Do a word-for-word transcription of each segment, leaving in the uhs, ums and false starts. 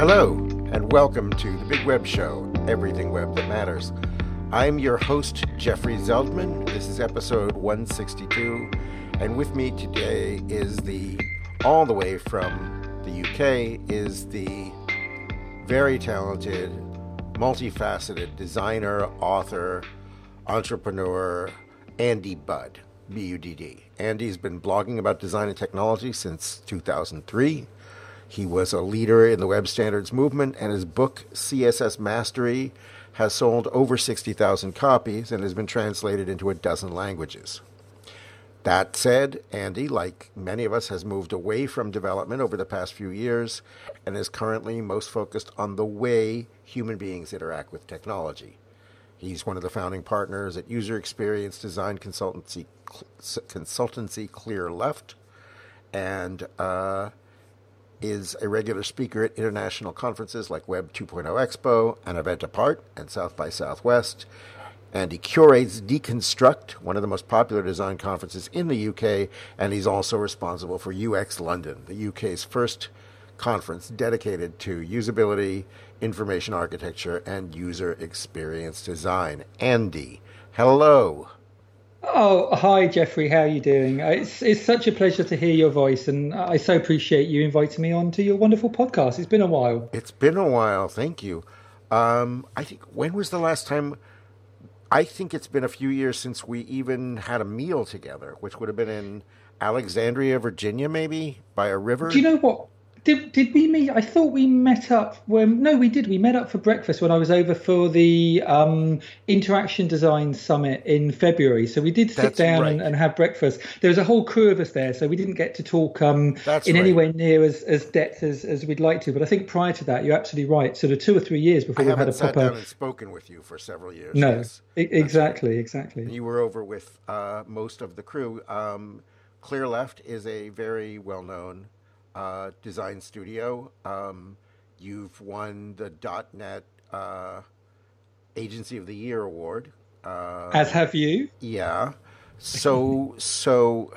Hello, and welcome to the Big Web Show, Everything Web That Matters. I'm your host, Jeffrey Zeldman. This is episode one sixty-two, and with me today is the, all the way from the U K, is the very talented, multifaceted designer, author, entrepreneur, Andy Budd, B U D D. Andy's been blogging about design and technology since two thousand three. He was a leader in the web standards movement, and his book, C S S Mastery, has sold over sixty thousand copies and has been translated into a dozen languages. That said, Andy, like many of us, has moved away from development over the past few years and is currently most focused on the way human beings interact with technology. He's one of the founding partners at user experience design consultancy consultancy Clear Left, and uh, is a regular speaker at international conferences like Web two point oh Expo and Event Apart and South by Southwest. And he curates Deconstruct, one of the most popular design conferences in the U K, and he's also responsible for U X London, the U K's first conference dedicated to usability, information architecture, and user experience design. Andy, hello. Oh, hi, Jeffrey. How are you doing? It's it's such a pleasure to hear your voice, and I so appreciate you inviting me on to your wonderful podcast. It's been a while. It's been a while. Thank you. Um, I think, when was the last time? I think it's been a few years since we even had a meal together, which would have been in Alexandria, Virginia, maybe, by a river. Do you know what? Did did we meet? I thought we met up when. No, we did. We met up for breakfast when I was over for the um, Interaction Design Summit in February. So we did sit That's down right. and, and have breakfast. There was a whole crew of us there, so we didn't get to talk um, That's in right. anywhere near as, as depth as, as we'd like to. But I think prior to that, you're absolutely right. Sort of two or three years before I we've had haven't a sat proper. down and spoken with you for several years. No, yes. e- exactly, exactly. You were over with uh, most of the crew. Um, Clear Left is a very well-known uh, design studio. Um, you've won the .NET uh, Agency of the Year award. Uh, As have you. Yeah. So, so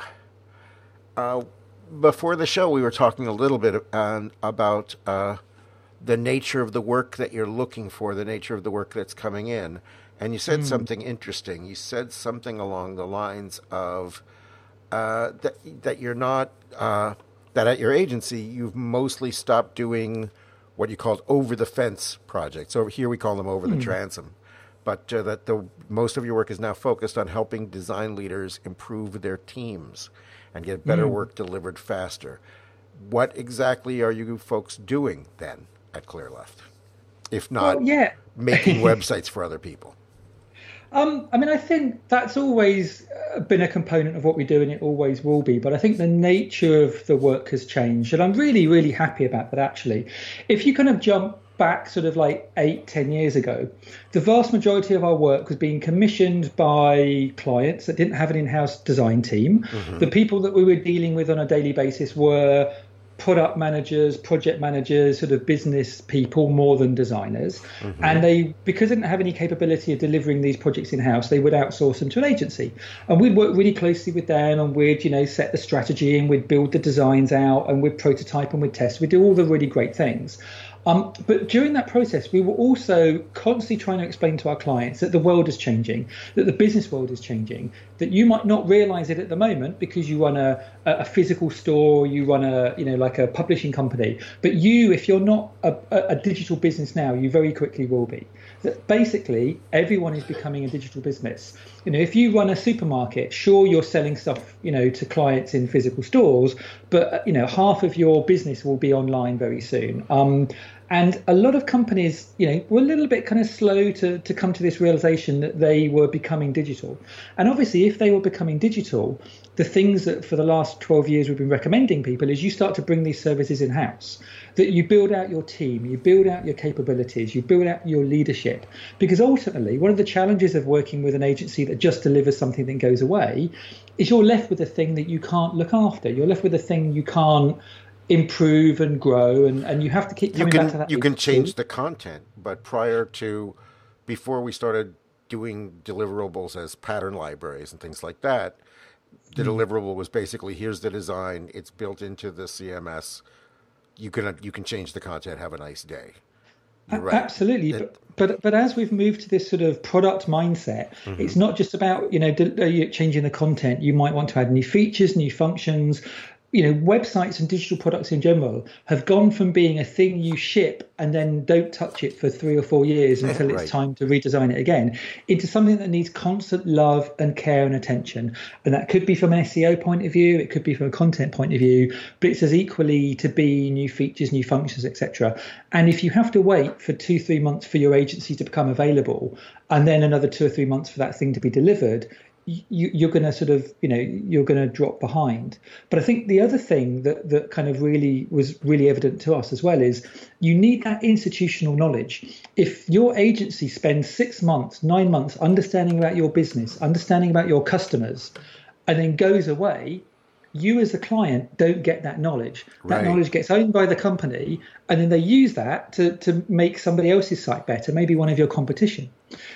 uh, before the show, we were talking a little bit uh, about uh, the nature of the work that you're looking for, the nature of the work that's coming in. And you said mm. something interesting. You said something along the lines of uh, that that you're not uh, that at your agency you've mostly stopped doing what you called over the fence projects. Over here we call them over mm. the transom, but uh, that the most of your work is now focused on helping design leaders improve their teams and get better mm. work delivered faster. What exactly are you folks doing then at Clear Left, if not well, yeah. making websites for other people? Um, I mean, I think that's always been a component of what we do, and it always will be. But I think the nature of the work has changed, and I'm really, really happy about that, actually. If you kind of jump back sort of like eight, ten years ago, the vast majority of our work was being commissioned by clients that didn't have an in-house design team. Mm-hmm. The people that we were dealing with on a daily basis were product managers, project managers, sort of business people more than designers. Mm-hmm. And they, because they didn't have any capability of delivering these projects in-house, they would outsource them to an agency. And we'd work really closely with them, and we'd, you know, set the strategy, and we'd build the designs out, and we'd prototype, and we'd test. We'd do all the really great things. Um, but during that process, we were also constantly trying to explain to our clients that the world is changing, that the business world is changing, that you might not realize it at the moment because you run a, a physical store, you run a, you know, like a publishing company. But you, if you're not a, a digital business now, you very quickly will be. That basically, everyone is becoming a digital business. You know, if you run a supermarket, sure, you're selling stuff, you know, to clients in physical stores, but, you know, half of your business will be online very soon. Um, And a lot of companies, you know, were a little bit kind of slow to, to come to this realization that they were becoming digital. And obviously, if they were becoming digital, the things that for the last twelve years we've been recommending people is you start to bring these services in-house, that you build out your team, you build out your capabilities, you build out your leadership. Because ultimately, one of the challenges of working with an agency that just delivers something that goes away is you're left with a thing that you can't look after. You're left with a thing you can't improve and grow, and, and you have to keep coming you can, back to that. You can change the content, but prior to, before we started doing deliverables as pattern libraries and things like that, the mm. deliverable was basically, here's the design, it's built into the C M S, you can you can change the content. Have a nice day. You're right. Absolutely, It, but, but but as we've moved to this sort of product mindset, mm-hmm. it's not just about you know changing the content. You might want to add new features, new functions. You know, websites and digital products in general have gone from being a thing you ship and then don't touch it for three or four years until right. it's time to redesign it again, into something that needs constant love and care and attention. And that could be from an S E O point of view, it could be from a content point of view, but it's as equally to be new features, new functions, et cetera. And if you have to wait for two, three months for your agency to become available, and then another two or three months for that thing to be delivered, You, you're going to sort of, you know, you're going to drop behind. But I think the other thing that, that kind of really was really evident to us as well is you need that institutional knowledge. If your agency spends six months, nine months understanding about your business, understanding about your customers, and then goes away, you as the client don't get that knowledge. That right. knowledge gets owned by the company, and then they use that to, to make somebody else's site better, maybe one of your competition.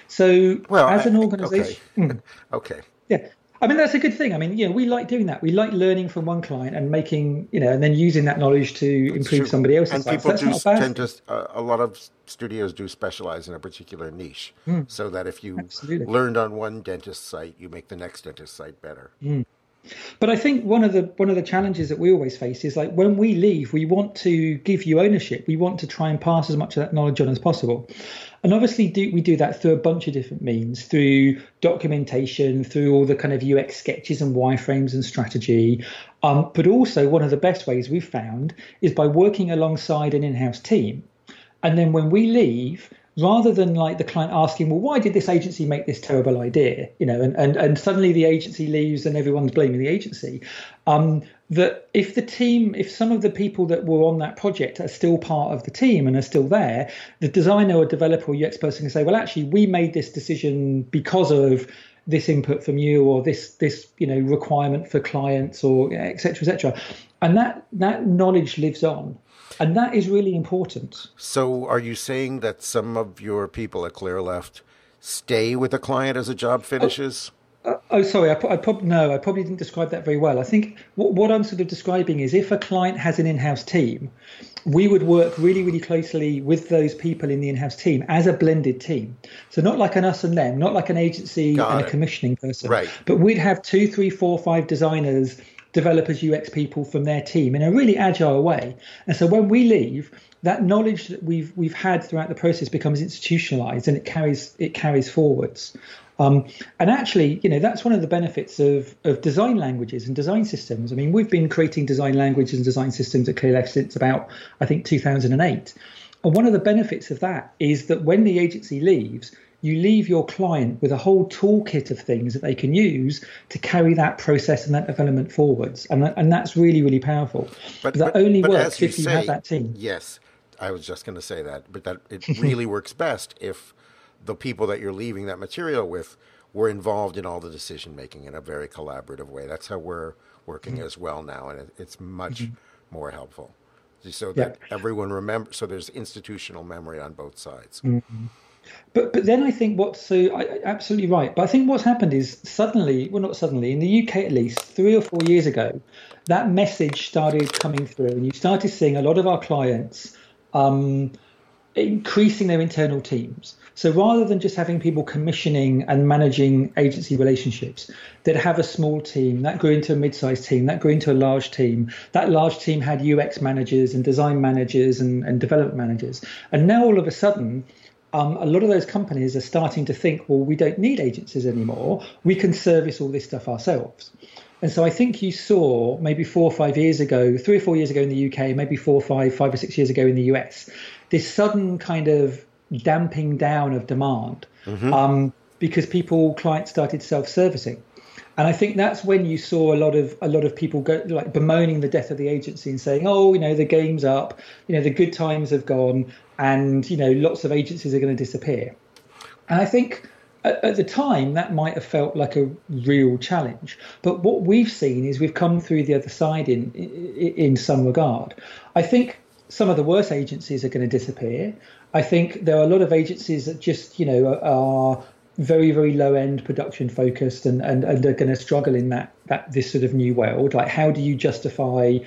So well, as an organization... Okay. Mm, okay. Yeah. I mean, that's a good thing. I mean, you know, we like doing that. We like learning from one client and making, you know, and then using that knowledge to improve somebody else's and site. People so do tend to, uh, a lot of studios do specialize in a particular niche, mm. so that if you Absolutely. learned on one dentist site, you make the next dentist site better. Mm. But I think one of the one of the challenges that we always face is like when we leave, we want to give you ownership. We want to try and pass as much of that knowledge on as possible. And obviously do, we do that through a bunch of different means, through documentation, through all the kind of U X sketches and wireframes and strategy. Um, but also one of the best ways we've found is by working alongside an in-house team. And then when we leave, rather than like the client asking, well, why did this agency make this terrible idea? You know, and, and, and suddenly the agency leaves and everyone's blaming the agency. Um, that if the team, if some of the people that were on that project are still part of the team and are still there, the designer or developer or U X person can say, well, actually, we made this decision because of this input from you or this, this you know, requirement for clients or et cetera, et cetera. And that, that knowledge lives on. And that is really important. So are you saying that some of your people at ClearLeft stay with the client as a job finishes? Oh, uh, oh sorry. I, I probably no, I probably didn't describe that very well. I think what, what I'm sort of describing is if a client has an in-house team, we would work really, really closely with those people in the in-house team as a blended team. So not like an us and them, not like an agency Got and it. a commissioning person. Right. But we'd have two, three, four, five designers, developers, U X people from their team in a really agile way. And so when we leave, that knowledge that we've we've had throughout the process becomes institutionalized and it carries it carries forwards. Um, and actually, you know, that's one of the benefits of, of design languages and design systems. I mean, we've been creating design languages and design systems at ClearLeft since about, I think, two thousand eight. And one of the benefits of that is that when the agency leaves, you leave your client with a whole toolkit of things that they can use to carry that process and that development forwards. And, and that's really, really powerful. But, but that but, only but works if you say, have that team. Yes, I was just going to say that. But that it really works best if the people that you're leaving that material with were involved in all the decision making in a very collaborative way. That's how we're working mm-hmm. as well now. And it, it's much mm-hmm. more helpful. So that yeah. everyone remembers. So there's institutional memory on both sides. Mm-hmm. But but then I think what's so I, absolutely right. But I think what's happened is suddenly, well, not suddenly, in the U K at least, three or four years ago, that message started coming through, and you started seeing a lot of our clients um, increasing their internal teams. So rather than just having people commissioning and managing agency relationships, they'd have a small team that grew into a mid-sized team, that grew into a large team. That large team had U X managers and design managers and, and development managers. And now all of a sudden, Um, a lot of those companies are starting to think, well, we don't need agencies anymore. We can service all this stuff ourselves. And so I think you saw maybe four or five years ago, three or four years ago in the U K, maybe four or five, five or six years ago in the U S, this sudden kind of damping down of demand mm-hmm. um, because people, clients started self-servicing. And I think that's when you saw a lot of a lot of people go like bemoaning the death of the agency and saying, oh, you know, the game's up, you know, the good times have gone, and you know, lots of agencies are going to disappear. And I think at, at the time that might have felt like a real challenge. But what we've seen is we've come through the other side in in, in some regard. I think some of the worst agencies are going to disappear. I think there are a lot of agencies that just, you know, are very, very low end production focused and, and, and are going to struggle in that, that this sort of new world. Like, how do you justify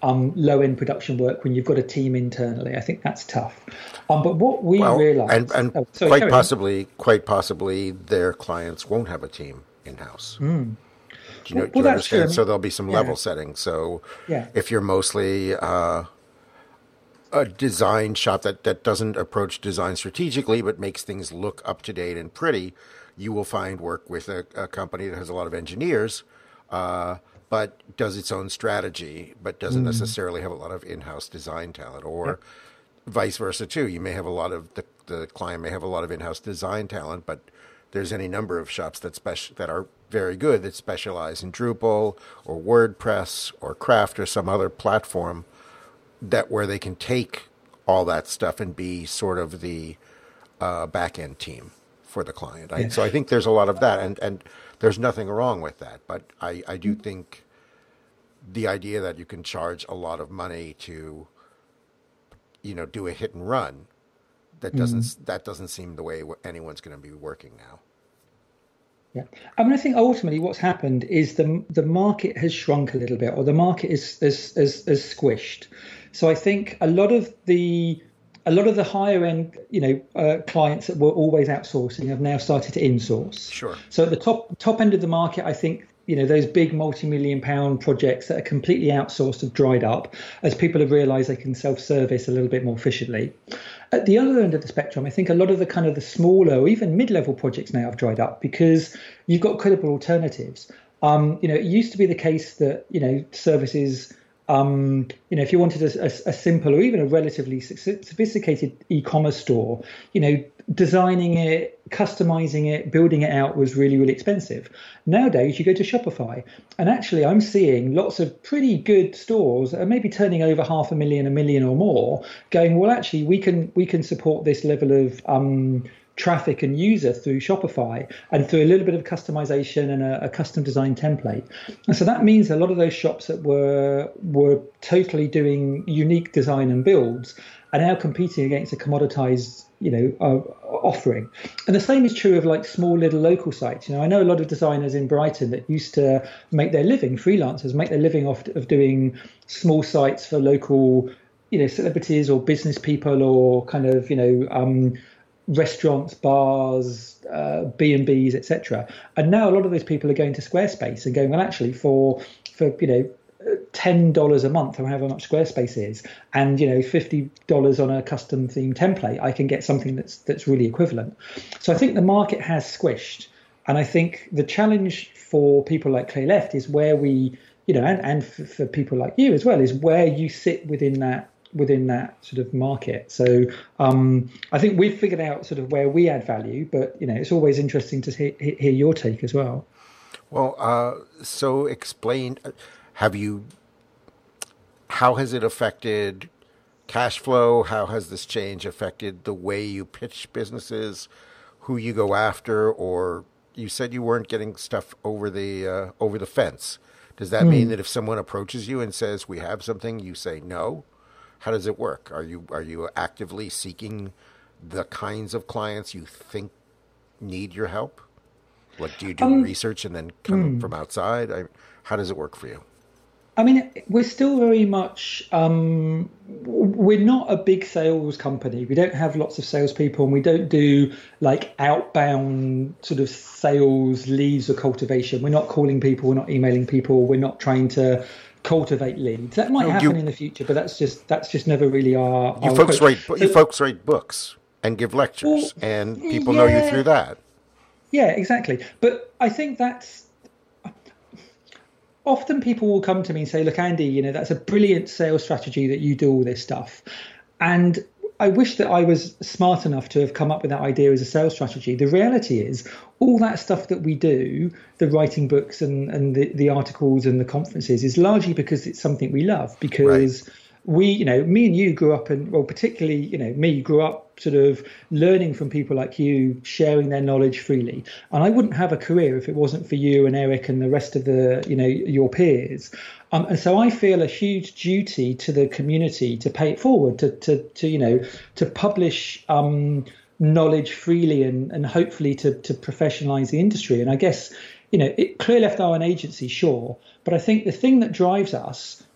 um, low-end production work when you've got a team internally. I think that's tough. Um, but what we well, realised, and, and oh, sorry, quite possibly, quite possibly, their clients won't have a team in-house. Mm. Do you, know, well, do you well, understand? true. So there'll be some yeah. level setting. So yeah. if you're mostly uh, a design shop that, that doesn't approach design strategically but makes things look up to date and pretty, you will find work with a, a company that has a lot of engineers, uh, but does its own strategy, but doesn't mm. necessarily have a lot of in-house design talent, or yep. vice versa too. You may have a lot of the, the client may have a lot of in-house design talent, but there's any number of shops that speci- that are very good that specialize in Drupal or WordPress or Craft or some other platform that where they can take all that stuff and be sort of the uh, back-end team for the client. I, yeah. So I think there's a lot of that, and, and there's nothing wrong with that. But I, I do think the idea that you can charge a lot of money to, you know, do a hit and run, that doesn't mm. that doesn't seem the way anyone's going to be working now. Yeah, I mean, I think ultimately what's happened is the the market has shrunk a little bit, or the market is is is, is squished. So I think a lot of the a lot of the higher end, you know, uh, clients that were always outsourcing have now started to insource. Sure. So at the top top end of the market, I think, you know, those big multi-million pound projects that are completely outsourced have dried up as people have realized they can self-service a little bit more efficiently. At the other end of the spectrum, I think a lot of the kind of the smaller or even mid-level projects now have dried up because you've got credible alternatives. Um, you know, it used to be the case that, you know, services, um, you know, if you wanted a, a, a simple or even a relatively sophisticated e-commerce store, you know, designing it, customizing it, building it out was really, really expensive. Nowadays, you go to Shopify, and actually I'm seeing lots of pretty good stores that are maybe turning over half a million, a million or more, going, well, actually, we can we can support this level of um, traffic and user through Shopify and through a little bit of customization and a, a custom design template. And so that means a lot of those shops that were were totally doing unique design and builds are now competing against a commoditized, you know, uh, offering. And the same is true of like small little local sites. You know, I know a lot of designers in Brighton that used to make their living, freelancers make their living off of doing small sites for local, you know, celebrities or business people or kind of, you know, um, restaurants, bars, uh, B and B's, et cetera. And now a lot of those people are going to Squarespace and going, well, actually, for for you know, ten dollars a month or however much Squarespace is, and you know, fifty dollars on a custom theme template, I can get something that's that's really equivalent. So I think the market has squished, and I think the challenge for people like Clearleft is where we, you know, and and for, for people like you as well, is where you sit within that. within that sort of market. So um, I think we've figured out sort of where we add value, but, you know, it's always interesting to hear, hear your take as well. Well, uh, so explain, have you, how has it affected cash flow? How has this change affected the way you pitch businesses, who you go after, or you said you weren't getting stuff over the, uh, over the fence. Does that mm. mean that if someone approaches you and says, we have something, you say no? How does it work? Are you are you actively seeking the kinds of clients you think need your help? What do you do um, research and then come hmm. from outside? I, how does it work for you? I mean, we're still very much um, we're not a big sales company. We don't have lots of salespeople, and we don't do like outbound sort of sales leads or cultivation. We're not calling people. We're not emailing people. We're not trying to cultivate leads. That might no, happen you, in the future, but that's just that's just never really our. You our folks approach. write you so, folks write books and give lectures, well, and people yeah, know you through that. Yeah, exactly. But I think that's often people will come to me and say, "Look, Andy, you know, that's a brilliant sales strategy that you do all this stuff," and I wish that I was smart enough to have come up with that idea as a sales strategy. The reality is all that stuff that we do, the writing books and, and the, the articles and the conferences, is largely because it's something we love, because right. we, you know, me and you grew up and, well, particularly, you know, me grew up sort of learning from people like you, sharing their knowledge freely. And I wouldn't have a career if it wasn't for you and Eric and the rest of the, you know, your peers. Um, and so I feel a huge duty to the community to pay it forward, to, to, to you know, to publish um, knowledge freely and, and hopefully to, to professionalize the industry. And I guess, you know, it, Clearleft are an agency, sure, but I think the thing that drives us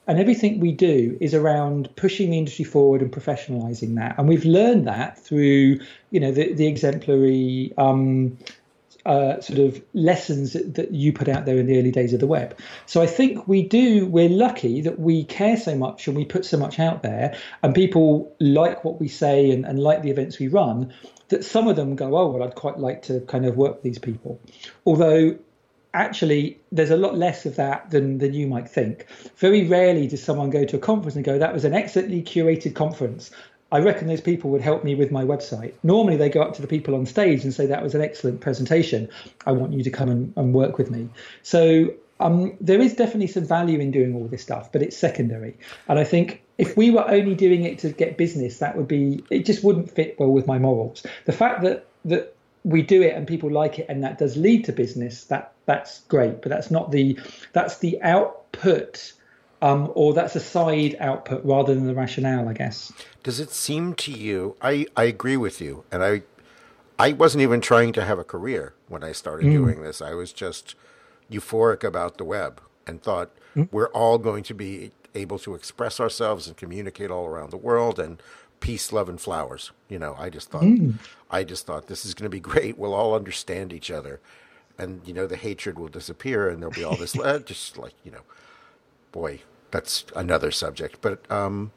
and everything we do is around pushing the industry forward and professionalizing that. And we've learned that through, you know, the, the exemplary um, uh, sort of lessons that, that you put out there in the early days of the web. So I think we do, we're lucky that we care so much and we put so much out there, and people like what we say and, and like the events we run, that some of them go, oh, well, I'd quite like to kind of work with these people. Although actually, there's a lot less of that than, than you might think. Very rarely does someone go to a conference and go, that was an excellently curated conference. I reckon those people would help me with my website. Normally, they go up to the people on stage and say, that was an excellent presentation. I want you to come and, and work with me. So um, there is definitely some value in doing all this stuff, but it's secondary. And I think if we were only doing it to get business, that would be, it just wouldn't fit well with my morals. The fact that that we do it and people like it and that does lead to business, that that's great, but that's not the, that's the output, um, or that's a side output rather than the rationale, I guess. Does it seem to you, I, I agree with you, and I I wasn't even trying to have a career when I started mm. doing this. I was just euphoric about the web and thought mm. we're all going to be able to express ourselves and communicate all around the world, and peace, love, and flowers. You know, I just thought, mm. I just thought this is going to be great. We'll all understand each other, and you know, the hatred will disappear, and there'll be all this, uh, just like, you know, boy, that's another subject. But um,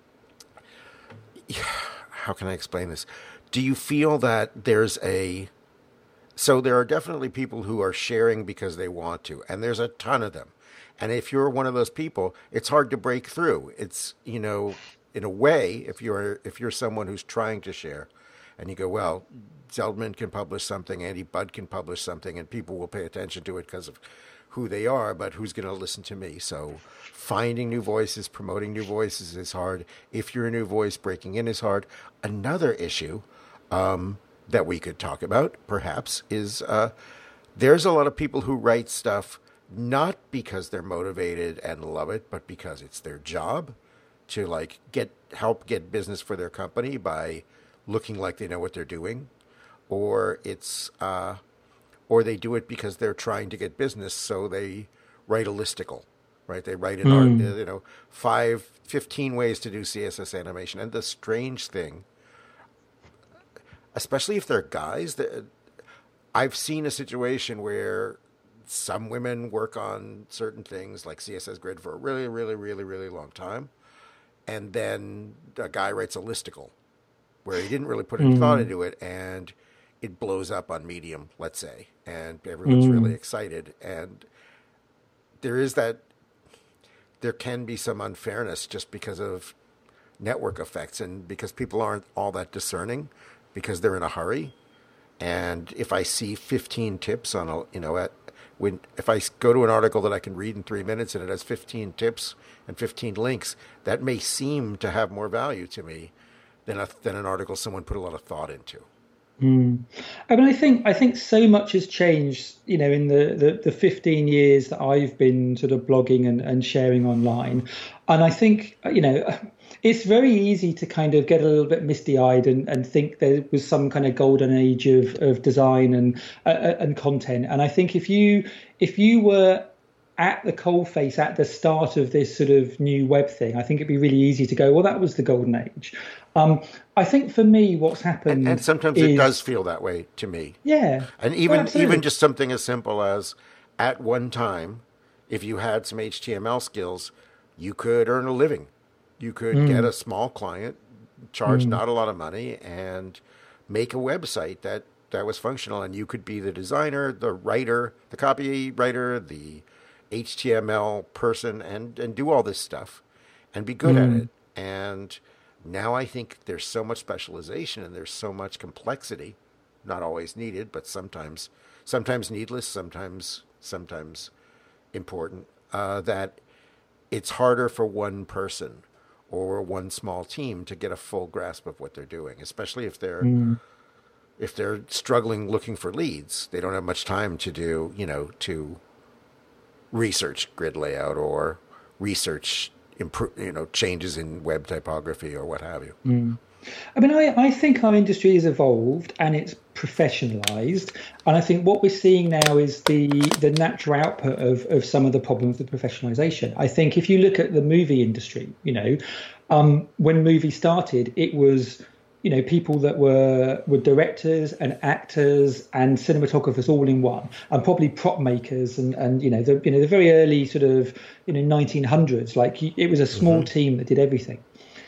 how can I explain this? Do you feel that there's a, so there are definitely people who are sharing because they want to, and there's a ton of them. And if you're one of those people, it's hard to break through. It's, you know, in a way, if you're if you're someone who's trying to share, and you go, well, Zeldman can publish something, Andy Budd can publish something, and people will pay attention to it because of who they are, but who's going to listen to me? So finding new voices, promoting new voices is hard. If you're a new voice, breaking in is hard. Another issue um, that we could talk about, perhaps, is uh, there's a lot of people who write stuff not because they're motivated and love it, but because it's their job to like get help get business for their company by looking like they know what they're doing, or it's uh, or they do it because they're trying to get business, so they write a listicle, right? They write an mm. art, you know, five, fifteen ways to do C S S animation. And the strange thing, especially if they're guys, that I've seen a situation where some women work on certain things like C S S Grid for a really, really, really, really long time. And then a guy writes a listicle where he didn't really put any mm. thought into it, and it blows up on Medium, let's say, and everyone's mm. really excited. And there is that, there can be some unfairness just because of network effects and because people aren't all that discerning because they're in a hurry. And if I see fifteen tips on a, you know, at, when if I go to an article that I can read in three minutes and it has fifteen tips and fifteen links, that may seem to have more value to me than a, than an article someone put a lot of thought into. Mm. I mean, I think I think so much has changed, you know, in the, the, the fifteen years that I've been sort of blogging and, and sharing online. And I think, you know, it's very easy to kind of get a little bit misty-eyed and, and think there was some kind of golden age of, of design and uh, and content. And I think if you if you were at the coalface at the start of this sort of new web thing, I think it'd be really easy to go, well, that was the golden age. Um, I think for me, what's happened, and, and sometimes is, it does feel that way to me. Yeah, and even well, even just something as simple as at one time, if you had some H T M L skills, you could earn a living. You could mm. get a small client, charge mm. not a lot of money, and make a website that, that was functional. And you could be the designer, the writer, the copywriter, the H T M L person, and, and do all this stuff and be good mm. at it. And now I think there's so much specialization and there's so much complexity, not always needed, but sometimes sometimes needless, sometimes sometimes important, uh, that it's harder for one person or one small team to get a full grasp of what they're doing, especially if they're mm. if they're struggling looking for leads. They don't have much time to do, you know, to research grid layout or research improve, you know, changes in web typography or what have you. Mm. I mean, I, I think our industry has evolved and it's professionalized. And I think what we're seeing now is the the natural output of, of some of the problems with professionalization. I think if you look at the movie industry, you know, um, when movies started, it was, you know, people that were were directors and actors and cinematographers all in one, and probably prop makers and, and you know, the you know the very early sort of, you know, nineteen hundreds, like it was a small mm-hmm. team that did everything.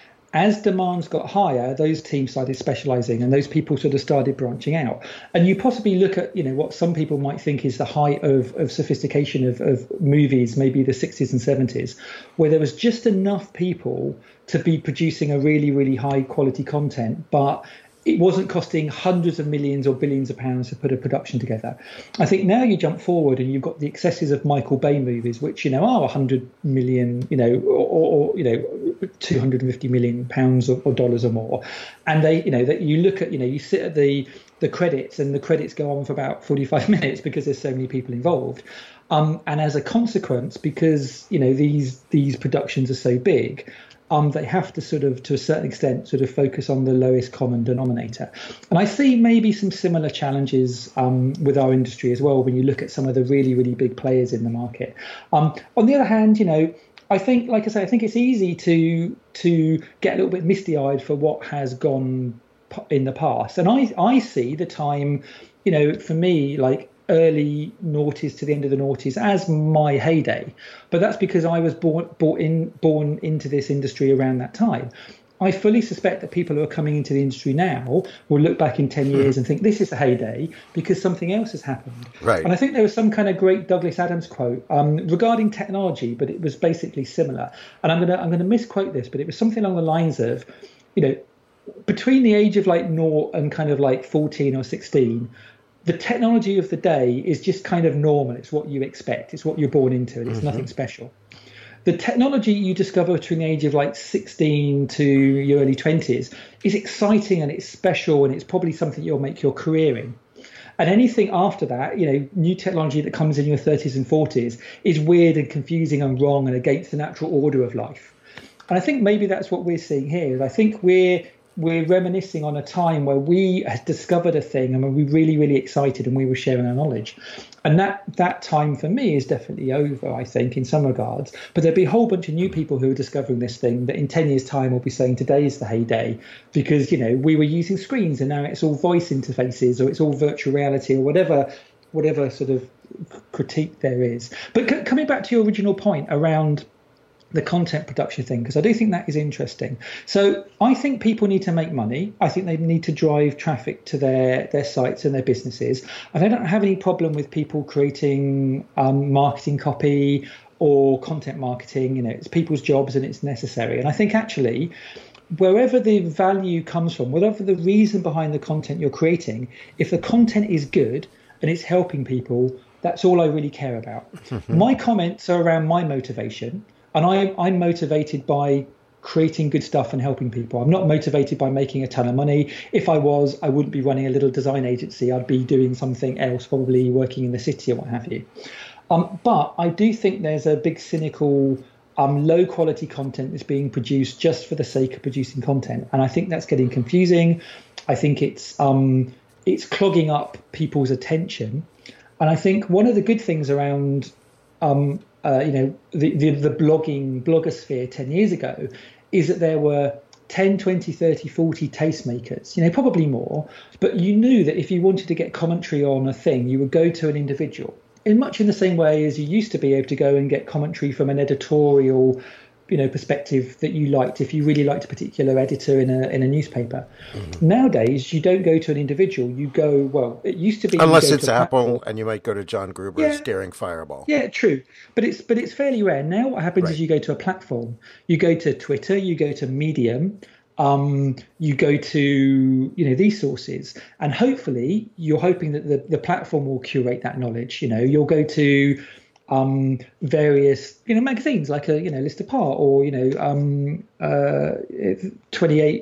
As demands got higher, those teams started specializing and those people sort of started branching out. And you possibly look at, you know, what some people might think is the height of, of sophistication of, of movies, maybe the sixties and seventies, where there was just enough people to be producing a really, really high quality content, but it wasn't costing hundreds of millions or billions of pounds to put a production together. I think now you jump forward and you've got the excesses of Michael Bay movies, which, you know, are one hundred million, you know, or, or you know, two hundred fifty million pounds or, or dollars or more. And they, you know, that you look at, you know, you sit at the, the credits and the credits go on for about forty-five minutes because there's so many people involved. Um, and as a consequence, because, you know, these these productions are so big, Um, they have to sort of, to a certain extent, sort of focus on the lowest common denominator. And I see maybe some similar challenges um, with our industry as well when you look at some of the really, really big players in the market. Um, on the other hand, you know, I think, like I say, I think it's easy to to get a little bit misty-eyed for what has gone in the past. And I, I see the time, you know, for me, like, early noughties to the end of the noughties as my heyday, but that's because I was born, born in, born into this industry around that time. I fully suspect that people who are coming into the industry now will look back in ten years and think this is the heyday because something else has happened. Right. And I think there was some kind of great Douglas Adams quote um, regarding technology, but it was basically similar. And I'm gonna I'm gonna misquote this, but it was something along the lines of, you know, between the age of like naught and kind of like fourteen or sixteen. The technology of the day is just kind of normal. It's what you expect. It's what you're born into. It's mm-hmm. nothing special. The technology you discover between the age of like sixteen to your early twenties is exciting and it's special and it's probably something you'll make your career in. And anything after that, you know, new technology that comes in your thirties and forties is weird and confusing and wrong and against the natural order of life. And I think maybe that's what we're seeing here. I think we're We're reminiscing on a time where we had discovered a thing and we were really, really excited and we were sharing our knowledge. And that that time for me is definitely over, I think, in some regards. But there'll be a whole bunch of new people who are discovering this thing that in ten years' time will be saying today is the heyday because, you know, we were using screens and now it's all voice interfaces or it's all virtual reality or whatever, whatever sort of critique there is. But c- coming back to your original point around the content production thing, because I do think that is interesting. So I think people need to make money. I think they need to drive traffic to their, their sites and their businesses. And I don't have any problem with people creating um, marketing copy or content marketing. You know, it's people's jobs and it's necessary. And I think actually, wherever the value comes from, whatever the reason behind the content you're creating, if the content is good and it's helping people, that's all I really care about. Mm-hmm. My comments are around my motivation. And I, I'm motivated by creating good stuff and helping people. I'm not motivated by making a ton of money. If I was, I wouldn't be running a little design agency. I'd be doing something else, probably working in the city or what have you. Um, but I do think there's a big cynical, um, low quality content that's being produced just for the sake of producing content. And I think that's getting confusing. I think it's um, it's clogging up people's attention. And I think one of the good things around um, Uh, you know, the, the, the blogging blogosphere ten years ago is that there were ten, twenty, thirty, forty tastemakers, you know, probably more. But you knew that if you wanted to get commentary on a thing, you would go to an individual in much in the same way as you used to be able to go and get commentary from an editorial, you know, perspective that you liked if you really liked a particular editor in a in a newspaper. Mm-hmm. Nowadays, you don't go to an individual. You go, well, it used to be unless it's Apple, and you might go to John Gruber's yeah. Staring Fireball. Yeah, true, but it's but it's fairly rare. Now, what happens right. is you go to a platform. You go to Twitter. You go to Medium. Um, you go to, you know, these sources, and hopefully, you're hoping that the the platform will curate that knowledge. You know, you'll go to Um, various, you know, magazines like a, you know, List Apart or, you know, um, uh, twenty-eight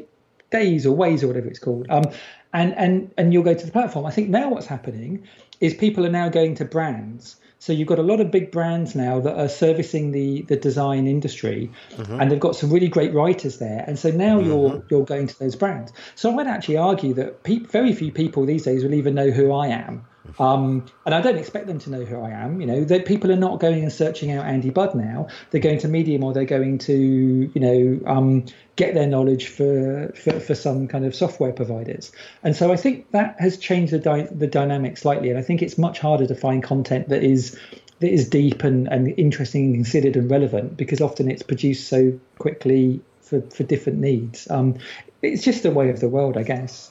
Days or Ways or whatever it's called. Um, and and and you'll go to the platform. I think now what's happening is people are now going to brands. So you've got a lot of big brands now that are servicing the the design industry, mm-hmm. and they've got some really great writers there. And so now mm-hmm. you're you're going to those brands. So I would actually argue that pe- very few people these days will even know who I am. Um, and I don't expect them to know who I am. You know, that people are not going and searching out Andy Budd now. They're going to Medium, or they're going to, you know, um, get their knowledge for, for, for some kind of software providers. And so I think that has changed the dy- the dynamic slightly. And I think it's much harder to find content that is that is deep and, and interesting and considered and relevant, because often it's produced so quickly for, for different needs. Um, it's just the way of the world, I guess.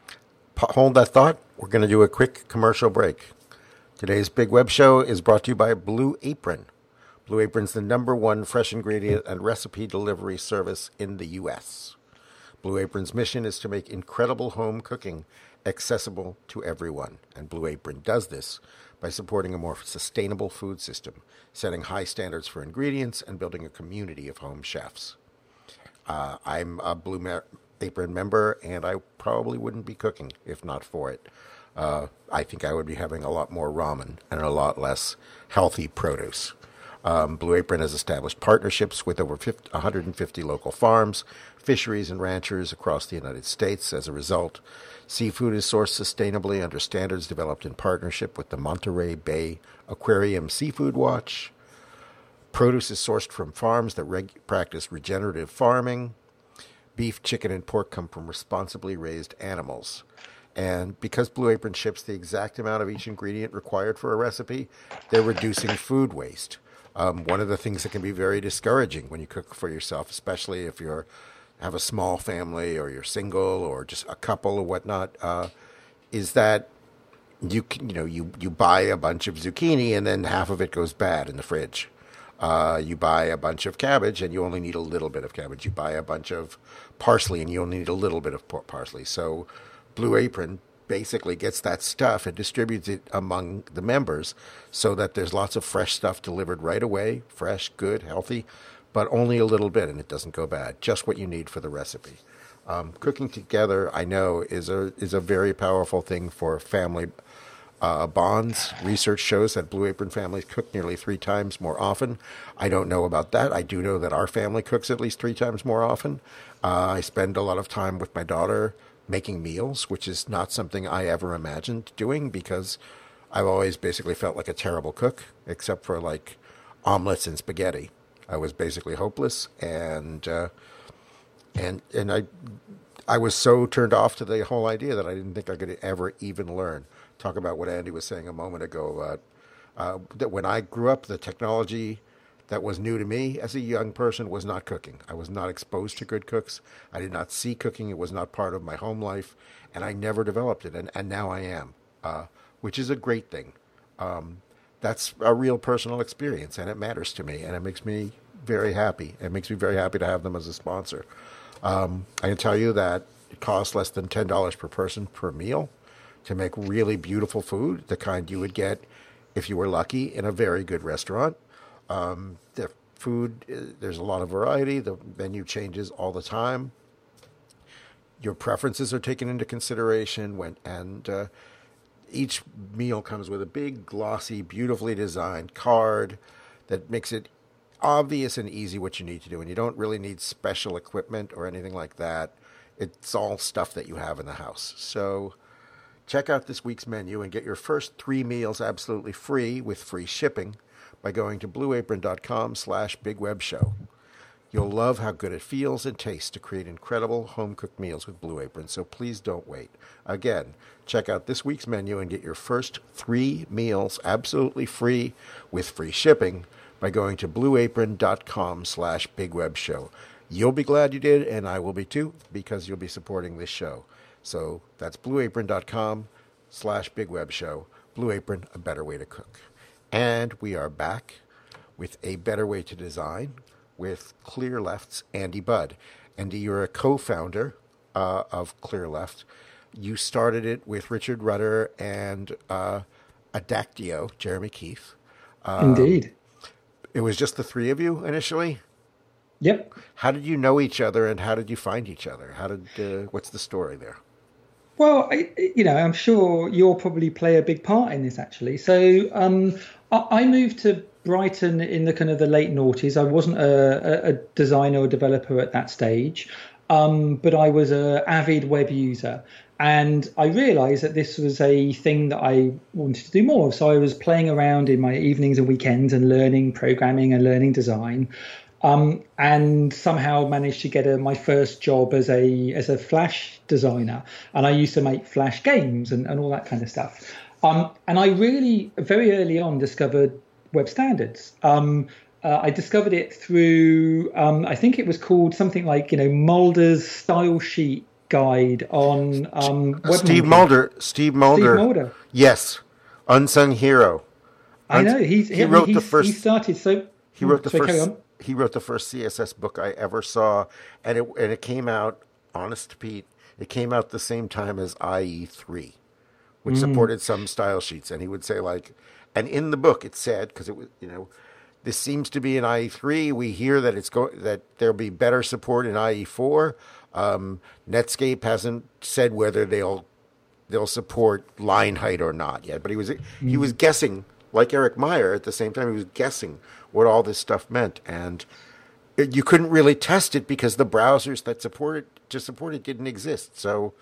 Hold that thought. We're going to do a quick commercial break. Today's Big Web Show is brought to you by Blue Apron. Blue Apron's the number one fresh ingredient and recipe delivery service in the U S. Blue Apron's mission is to make incredible home cooking accessible to everyone. And Blue Apron does this by supporting a more sustainable food system, setting high standards for ingredients, and building a community of home chefs. Uh, I'm a Blue Ma- Apron member, and I probably wouldn't be cooking if not for it. Uh, I think I would be having a lot more ramen and a lot less healthy produce. Um, Blue Apron has established partnerships with over one hundred fifty local farms, fisheries, and ranchers across the United States. As a result, seafood is sourced sustainably under standards developed in partnership with the Monterey Bay Aquarium Seafood Watch. Produce is sourced from farms that reg- practice regenerative farming. Beef, chicken, and pork come from responsibly raised animals. And because Blue Apron ships the exact amount of each ingredient required for a recipe, they're reducing food waste. Um, one of the things that can be very discouraging when you cook for yourself, especially if you have a small family or you're single or just a couple or whatnot, uh, is that you can, you know you, you buy a bunch of zucchini and then half of it goes bad in the fridge. Uh, you buy a bunch of cabbage and you only need a little bit of cabbage. You buy a bunch of parsley and you only need a little bit of parsley. So Blue Apron basically gets that stuff and distributes it among the members so that there's lots of fresh stuff delivered right away, fresh, good, healthy, but only a little bit and it doesn't go bad. Just what you need for the recipe. Um, cooking together, I know, is a is a very powerful thing for family Uh, bonds. Research shows that Blue Apron families cook nearly three times more often. I don't know about that. I do know that our family cooks at least three times more often. Uh, I spend a lot of time with my daughter making meals, which is not something I ever imagined doing because I've always basically felt like a terrible cook, except for like omelets and spaghetti. I was basically hopeless, and uh, and and I I was so turned off to the whole idea that I didn't think I could ever even learn. Talk about what Andy was saying a moment ago about uh, that when I grew up, the technology that was new to me as a young person was not cooking. I was not exposed to good cooks. I did not see cooking. It was not part of my home life, and I never developed it, and, and now I am, uh, which is a great thing. Um, that's a real personal experience, and it matters to me, and it makes me very happy. It makes me very happy to have them as a sponsor. Um, I can tell you that it costs less than ten dollars per person per meal to make really beautiful food, the kind you would get if you were lucky in a very good restaurant. Um, the food, there's a lot of variety. The menu changes all the time. Your preferences are taken into consideration when, and uh, each meal comes with a big, glossy, beautifully designed card that makes it obvious and easy what you need to do. And you don't really need special equipment or anything like that. It's all stuff that you have in the house. So check out this week's menu and get your first three meals absolutely free with free shipping by going to blueapron.com slash bigwebshow. You'll love how good it feels and tastes to create incredible home-cooked meals with Blue Apron, so please don't wait. Again, check out this week's menu and get your first three meals absolutely free with free shipping by going to blueapron.com slash bigwebshow. You'll be glad you did, and I will be too, because you'll be supporting this show. So that's blueapron.com slash bigwebshow. Blue Apron, a better way to cook. And we are back with a better way to design with ClearLeft's Andy Budd. Andy, you're a co-founder uh, of ClearLeft. You started it with Richard Rudder and uh, Adactio, Jeremy Keith. Um, Indeed. It was just the three of you initially? Yep. How did you know each other, and how did you find each other? How did uh, what's the story there? Well, I, you know, I'm sure you'll probably play a big part in this, actually. So um, I, I moved to Brighton in the kind of the late noughties. I wasn't a, a designer or developer at that stage, um, but I was an avid web user. And I realized that this was a thing that I wanted to do more of. So I was playing around in my evenings and weekends and learning programming and learning design. Um, and somehow managed to get a, my first job as a as a Flash designer. And I used to make Flash games and, and all that kind of stuff. Um, and I really, very early on, discovered web standards. Um, uh, I discovered it through, um, I think it was called something like, you know, Mulder's style sheet guide on um, web Steve Mulder. Steve Mulder. Steve Mulder. Yes. Unsung hero. I know. He's, he wrote he's, the first. He started so. He wrote the so first. He wrote the first C S S book I ever saw, and it and it came out. Honest to Pete, it came out the same time as I E three, which mm. supported some style sheets. And he would say like, and in the book it said, because it was, you know, this seems to be in I E three. We hear that it's go that there'll be better support in I E four. Um, Netscape hasn't said whether they'll they'll support line height or not yet, but he was mm. he was guessing, like Eric Meyer. At the same time, he was guessing what all this stuff meant, and it, you couldn't really test it because the browsers that supported to support it didn't exist. So,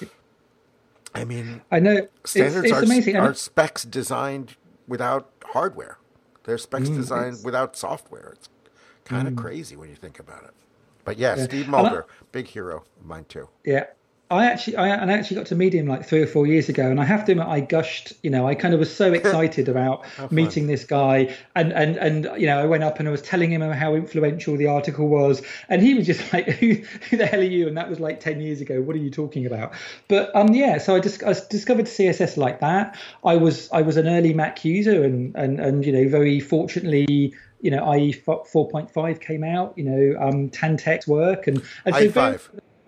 I mean, I know standards it's, it's are, amazing. are specs designed without hardware. They're specs mm, designed without software. It's kind of mm. crazy when you think about it. But yeah, yeah. Steve Mulder, I, big hero of mine too. Yeah. I actually, I, and I actually got to meet him like three or four years ago, and I have to admit, I gushed. You know, I kind of was so excited about meeting this guy, and and and you know, I went up and I was telling him how influential the article was, and he was just like, "Who, who the hell are you?" And that was like ten years ago. What are you talking about? But um, yeah. So I just I discovered C S S like that. I was I was an early Mac user, and and and you know, very fortunately, you know, I E four point five came out. You know, um, Tantec's work, and and so I E five.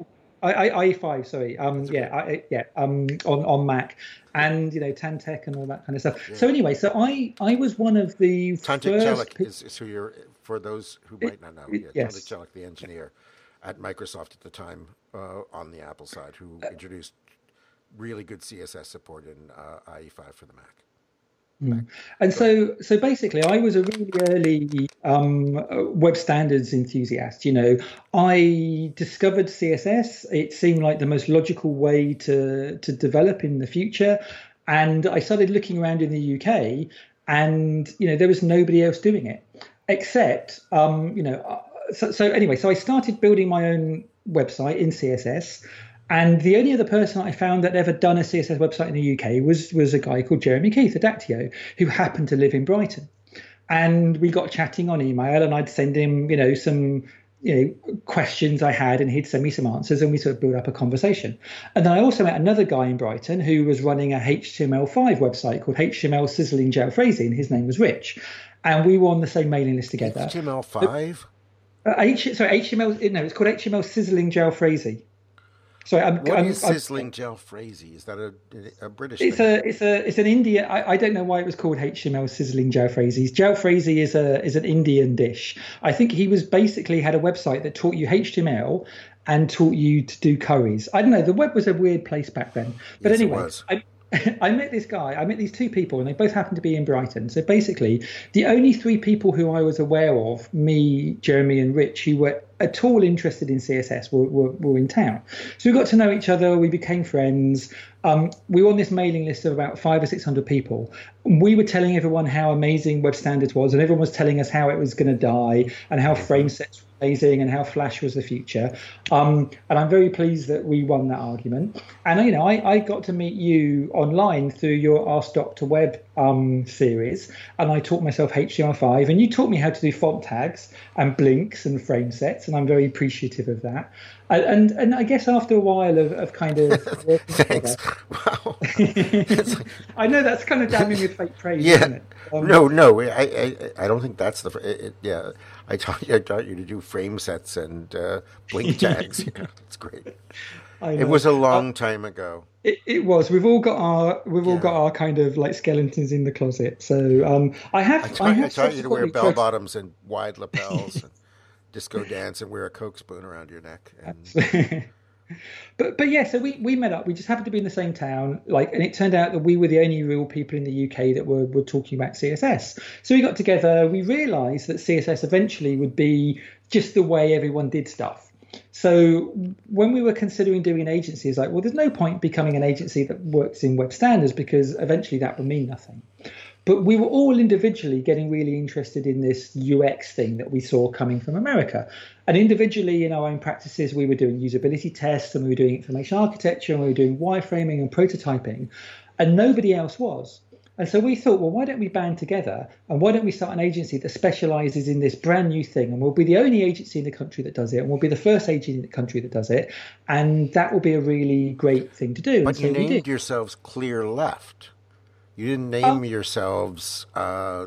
I, I, I five, sorry. Um, yeah, I, yeah. Um, on, on Mac, and you know, Tantec and all that kind of stuff. Yeah. So anyway, so I, I was one of the Tantec first. Celik is, is who you're. For those who might not know, it, yeah, yes. Tantec Celik, the engineer at Microsoft at the time uh, on the Apple side, who introduced really good C S S support in uh, I E five for the Mac. Mm. And so, so basically, I was a really early um, web standards enthusiast. You know, I discovered C S S. It seemed like the most logical way to to develop in the future, and I started looking around in the U K, and you know, there was nobody else doing it except, um, you know. So, so anyway, so I started building my own website in C S S. And the only other person I found that ever done a C S S website in the U K was was a guy called Jeremy Keith, Adactio, who happened to live in Brighton. And we got chatting on email, and I'd send him, you know, some, you know, questions I had, and he'd send me some answers, and we sort of built up a conversation. And then I also met another guy in Brighton who was running a H T M L five website called H T M L Sizzling Jalfrezi, and his name was Rich. And we were on the same mailing list together. H T M L five? Uh, H, sorry, H T M L, no, it's called H T M L Sizzling Jalfrezi. Sorry, I'm, what I'm, is sizzling jalfrezi? Is that a, a British it's thing? a it's a it's an India. I, I don't know why it was called H T M L sizzling jalfrezi. Jalfrezi is a is an Indian dish. I think he was basically had a website that taught you H T M L and taught you to do curries. I don't know. The web was a weird place back then. But yes, anyway, I, I met this guy. I met these two people, and they both happened to be in Brighton. So basically, the only three people who I was aware of, me, Jeremy, and Rich, who were at all interested in C S S were, were, were in town. So we got to know each other. We became friends. Um, we were on this mailing list of about five or six hundred people. We were telling everyone how amazing web standards was, and everyone was telling us how it was going to die, and how frame sets were amazing, and how Flash was the future. Um, and I'm very pleased that we won that argument. And you know, I, I got to meet you online through your Ask Doctor Web um, series, and I taught myself H T M L five, and you taught me how to do font tags and blinks and frame sets, and I'm very appreciative of that. And and I guess after a while of, of kind of thanks. Wow. I know that's kind of damning with fake praise, yeah. isn't it? Um, no, no, I, I I don't think that's the it, it, yeah. I taught I taught you to do frame sets and uh, blink tags. Yeah, that's great. It was a long uh, time ago. It, it was. We've all got our we've all yeah. got our kind of like skeletons in the closet. So um, I have. I taught, I, have I taught you to wear bell bottoms and wide lapels. and, disco dance and wear a Coke spoon around your neck. And But but yeah, so we, we met up. We just happened to be in the same town, like, and it turned out that we were the only real people in the U K that were were talking about C S S. So we got together. We realised that C S S eventually would be just the way everyone did stuff. So when we were considering doing an agency, it's like, well, there's no point becoming an agency that works in web standards because eventually that would mean nothing. But we were all individually getting really interested in this U X thing that we saw coming from America. And individually in our own practices, we were doing usability tests and we were doing information architecture and we were doing wireframing and prototyping, and nobody else was. And so we thought, well, why don't we band together and why don't we start an agency that specializes in this brand new thing? And we'll be the only agency in the country that does it. And we'll be the first agency in the country that does it. And that will be a really great thing to do. But and you so named yourselves Clear Left. You didn't name oh. yourselves. Uh,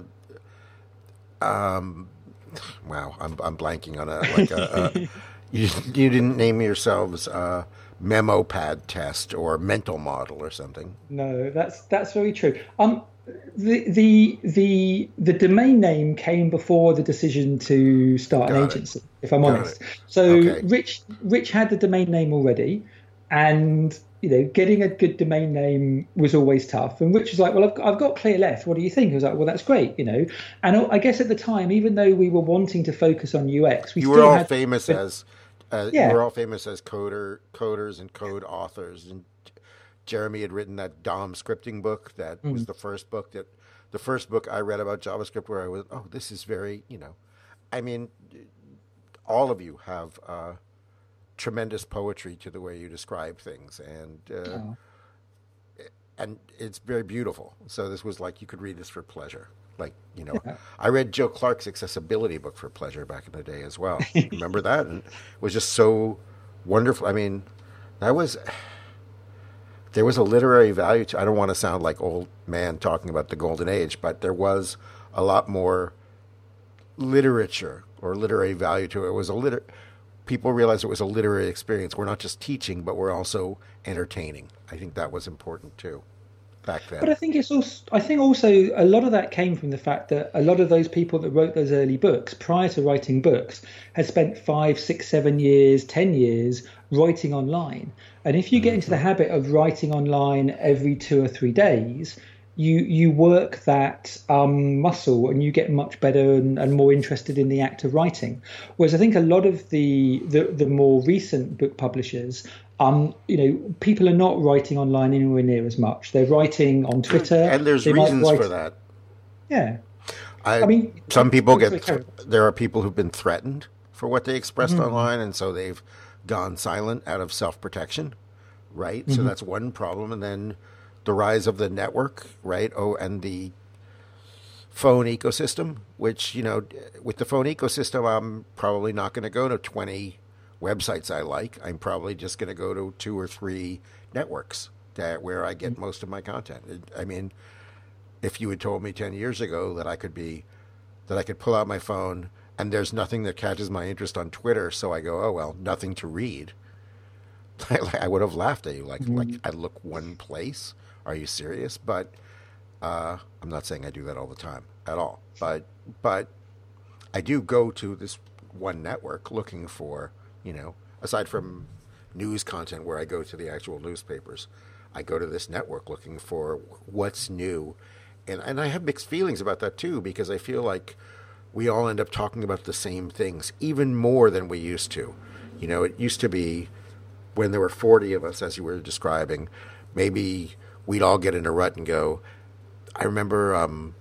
um, wow, I'm I'm blanking on a like a. a you you didn't name yourselves uh, Memo Pad Test or Mental Model or something. No, that's that's very true. Um, the the the the domain name came before the decision to start Got an agency. It. If I'm Got honest, it. so okay. Rich Rich had the domain name already, and you know, getting a good domain name was always tough. And Rich was like, well, I've got, I've got Clear Left. What do you think? I was like, well, that's great, you know. And I guess at the time, even though we were wanting to focus on U X, we you still were all had, famous but, as uh, yeah. you were all famous as coder coders and code authors. And Jeremy had written that D O M scripting book. That mm. was the first book that the first book I read about JavaScript where I was, oh, this is very, you know, I mean, all of you have. Uh, tremendous poetry to the way you describe things, and uh, oh. and it's very beautiful. So this was like you could read this for pleasure. Like, you know, yeah. I read Joe Clark's accessibility book for pleasure back in the day as well. Remember that? And it was just so wonderful. I mean, that was there was a literary value to. I don't want to sound like old man talking about the golden age, but there was a lot more literature or literary value to it. It was a liter. People realized it was a literary experience. We're not just teaching, but we're also entertaining. I think that was important too, back then. But I think it's also, I think also a lot of that came from the fact that a lot of those people that wrote those early books, prior to writing books, had spent five, six, seven years, ten years writing online. And if you get into the habit of writing online every two or three days, you you work that um, muscle and you get much better and, and more interested in the act of writing. Whereas I think a lot of the the, the more recent book publishers, um, you know, people are not writing online anywhere near as much. They're writing on Twitter. And there's reasons write, for that. Yeah. I, I mean, some people get, th- there are people who've been threatened for what they expressed mm-hmm. online, and so they've gone silent out of self-protection, right? Mm-hmm. So that's one problem. And then the rise of the network, right? Oh, and the phone ecosystem, which, you know, with the phone ecosystem, I'm probably not going to go to twenty websites I like. I'm probably just going to go to two or three networks that where I get most of my content. I mean, if you had told me ten years ago that I could be, that I could pull out my phone and there's nothing that catches my interest on Twitter, so I go, oh, well, nothing to read, I would have laughed at you. Like, mm-hmm. like I look one place. Are you serious? But uh, I'm not saying I do that all the time at all. But but I do go to this one network looking for, you know, aside from news content where I go to the actual newspapers, I go to this network looking for what's new. And, and I have mixed feelings about that, too, because I feel like we all end up talking about the same things, even more than we used to. You know, it used to be when there were forty of us, as you were describing, maybe we'd all get in a rut and go, I remember um,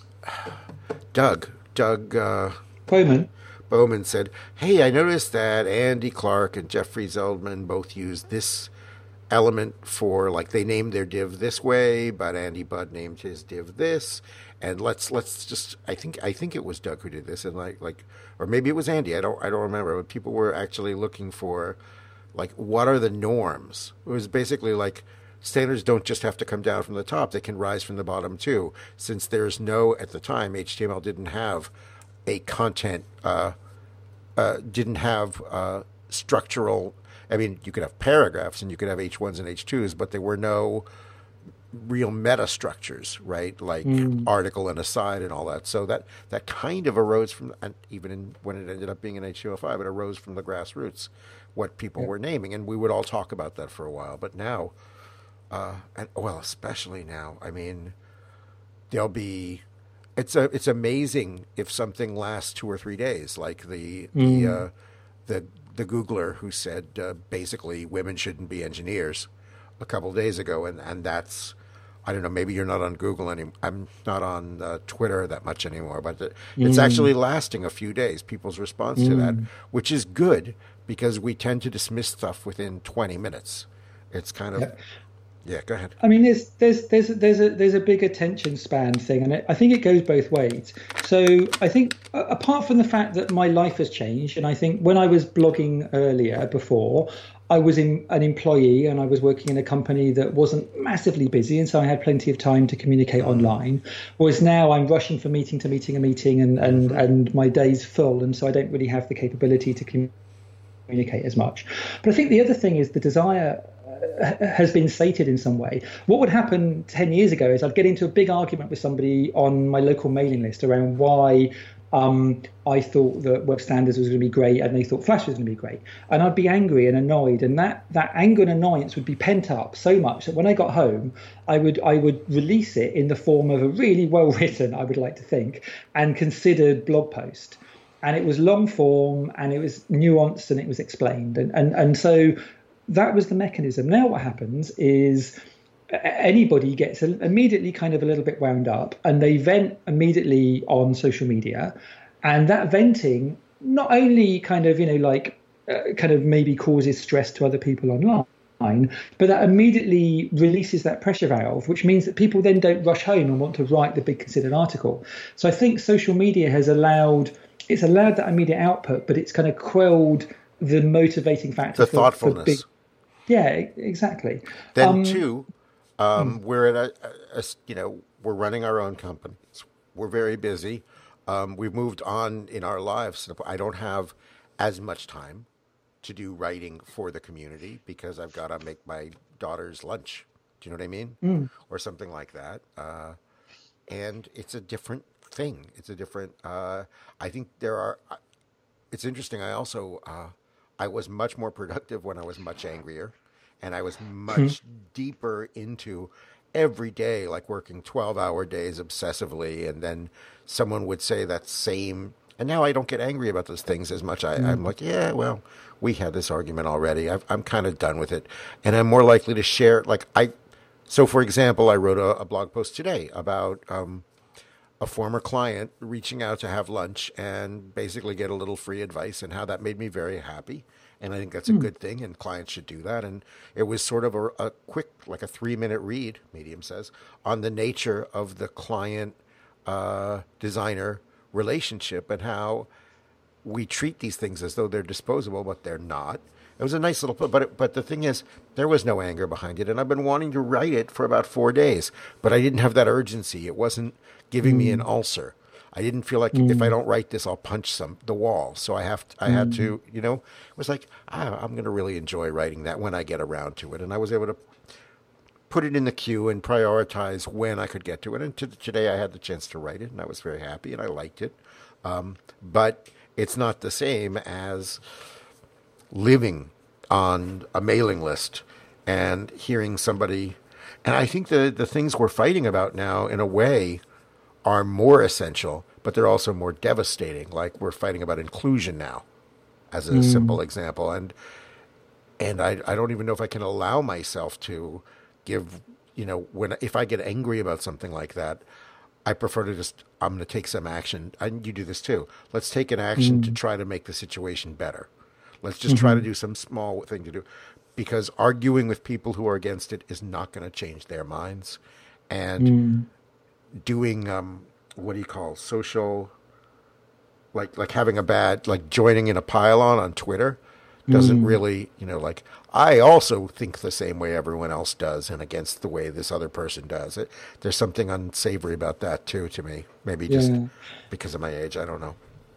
Doug, Doug uh, Bowman. Bowman said, hey, I noticed that Andy Clark and Jeffrey Zeldman both use this element for, like, they named their div this way, but Andy Budd named his div this, and let's let's just, I think I think it was Doug who did this, and like like, or maybe it was Andy, I don't I don't remember, but people were actually looking for, like, what are the norms? It was basically like, standards don't just have to come down from the top. They can rise from the bottom, too. Since there's no, at the time, H T M L didn't have a content, uh, uh, didn't have uh, structural, I mean, you could have paragraphs and you could have H ones and H twos, but there were no real meta structures, right? Like Mm. article and aside and all that. So that that kind of arose from, and even in, when it ended up being in H two O five, it arose from the grassroots, what people Yeah. were naming, and we would all talk about that for a while. But now, uh, and well, especially now, I mean, there'll be. It's a, it's amazing if something lasts two or three days, like the the Mm. uh, the the Googler who said uh, basically women shouldn't be engineers a couple of days ago, and, and that's, I don't know, maybe you're not on Google anymore. I'm not on uh, Twitter that much anymore, but it, it's Mm. actually lasting a few days, people's response to that, which is good because we tend to dismiss stuff within twenty minutes. It's kind of, Yeah. yeah, go ahead. I mean, there's there's there's there's a there's a big attention span thing, and it, I think it goes both ways. So I think uh, apart from the fact that my life has changed, and I think when I was blogging earlier before, I was in an employee and I was working in a company that wasn't massively busy, and so I had plenty of time to communicate online. Whereas now I'm rushing from meeting to meeting and meeting, and and and my day's full, and so I don't really have the capability to communicate as much. But I think the other thing is the desire has been sated in some way. What would happen ten years ago is I'd get into a big argument with somebody on my local mailing list around why um, I thought that web standards was going to be great and they thought Flash was going to be great. And I'd be angry and annoyed, and that, that anger and annoyance would be pent up so much that when I got home, I would I would release it in the form of a really well written, I would like to think, and considered blog post. And it was long form and it was nuanced and it was explained. And and, and so that was the mechanism. Now what happens is anybody gets immediately kind of a little bit wound up and they vent immediately on social media. And that venting not only kind of, you know, like uh, kind of maybe causes stress to other people online, but that immediately releases that pressure valve, which means that people then don't rush home and want to write the big considered article. So I think social media has allowed, it's allowed that immediate output, but it's kind of quelled the motivating factor. The for, thoughtfulness. For big, yeah, exactly. Then um, too, um, mm. we're at a, a, a, you know, we're running our own companies. We're very busy. Um, we've moved on in our lives. I don't have as much time to do writing for the community because I've got to make my daughter's lunch. Do you know what I mean? Mm. Or something like that. Uh, and it's a different thing. It's a different, uh, I think there are, it's interesting. I also, uh, I was much more productive when I was much angrier, and I was much mm-hmm. deeper into every day, like working twelve hour days obsessively. And then someone would say that same, and now I don't get angry about those things as much. I, mm-hmm. I'm like, yeah, well, we had this argument already. I've, I'm kind of done with it. And I'm more likely to share, like I, so for example, I wrote a, a blog post today about, um, a former client reaching out to have lunch and basically get a little free advice, and how that made me very happy. And I think that's a mm. good thing, and clients should do that. And it was sort of a, a quick, like a three-minute read, Medium says, on the nature of the client uh, designer relationship and how we treat these things as though they're disposable, but they're not. It was a nice little, but it, but the thing is, there was no anger behind it, and I've been wanting to write it for about four days, but I didn't have that urgency. It wasn't giving mm. me an ulcer. I didn't feel like mm. if I don't write this, I'll punch some the wall. So I have, to, I mm. had to, you know, it was like ah, I'm going to really enjoy writing that when I get around to it, and I was able to put it in the queue and prioritize when I could get to it. And to, today, I had the chance to write it, and I was very happy, and I liked it. Um, but it's not the same as living on a mailing list and hearing somebody. And I think the, the things we're fighting about now, in a way, are more essential, but they're also more devastating. Like we're fighting about inclusion now, as a mm. simple example. And and I, I don't even know if I can allow myself to give, you know, when if I get angry about something like that, I prefer to just, I'm going to take some action. And you do this too. Let's take an action mm. to try to make the situation better. Let's just mm-hmm. try to do some small thing to do, because arguing with people who are against it is not going to change their minds. And mm. doing, um, what do you call social, like, like having a bad, like joining in a pile-on on Twitter doesn't mm. really, you know, like, I also think the same way everyone else does and against the way this other person does it. There's something unsavory about that too, to me. Maybe just yeah. because of my age. I don't know.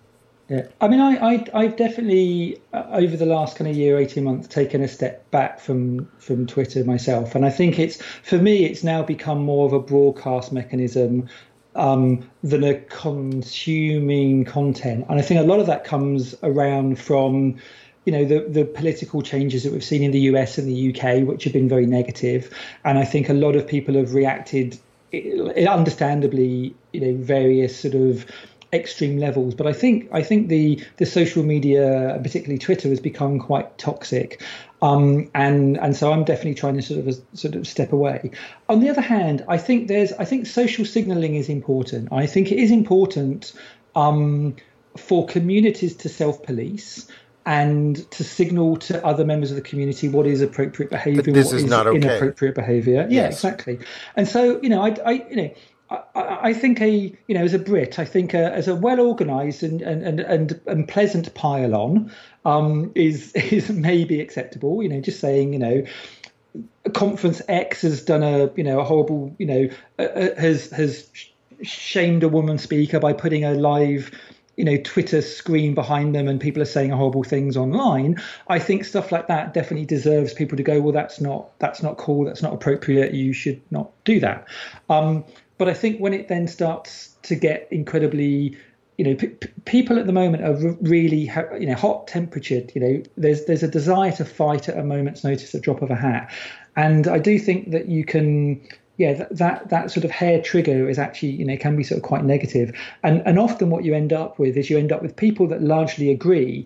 Yeah, I mean, I, I I've definitely uh, over the last kind of year, eighteen months, taken a step back from from Twitter myself, and I think it's for me, it's now become more of a broadcast mechanism um, than a consuming content, and I think a lot of that comes around from, you know, the the political changes that we've seen in the U S and the U K, which have been very negative, and I think a lot of people have reacted, understandably, you know, various sort of extreme levels. But I think I think the the social media, particularly Twitter, has become quite toxic, um, and and so I'm definitely trying to sort of sort of step away. On the other hand, I think there's I think social signalling is important. I think it is important um, for communities to self-police and to signal to other members of the community what is appropriate behaviour, this what is is not okay. inappropriate behaviour. Yeah, yes. exactly. And so, you know, I, I you know. I, I think a you know as a Brit, I think a, as a well organised and, and, and, and pleasant pile-on um, is is maybe acceptable. You know, just saying, you know, Conference X has done a you know a horrible you know uh, has has shamed a woman speaker by putting a live you know Twitter screen behind them and people are saying horrible things online. I think stuff like that definitely deserves people to go, well, that's not that's not cool, that's not appropriate, you should not do that. Um, But I think when it then starts to get incredibly, you know, p- p- people at the moment are r- really, ha- you know, hot temperatured. You know, there's there's a desire to fight at a moment's notice, a drop of a hat, and I do think that you can, yeah, that that, that sort of hair trigger is actually, you know, can be sort of quite negative, and and often what you end up with is you end up with people that largely agree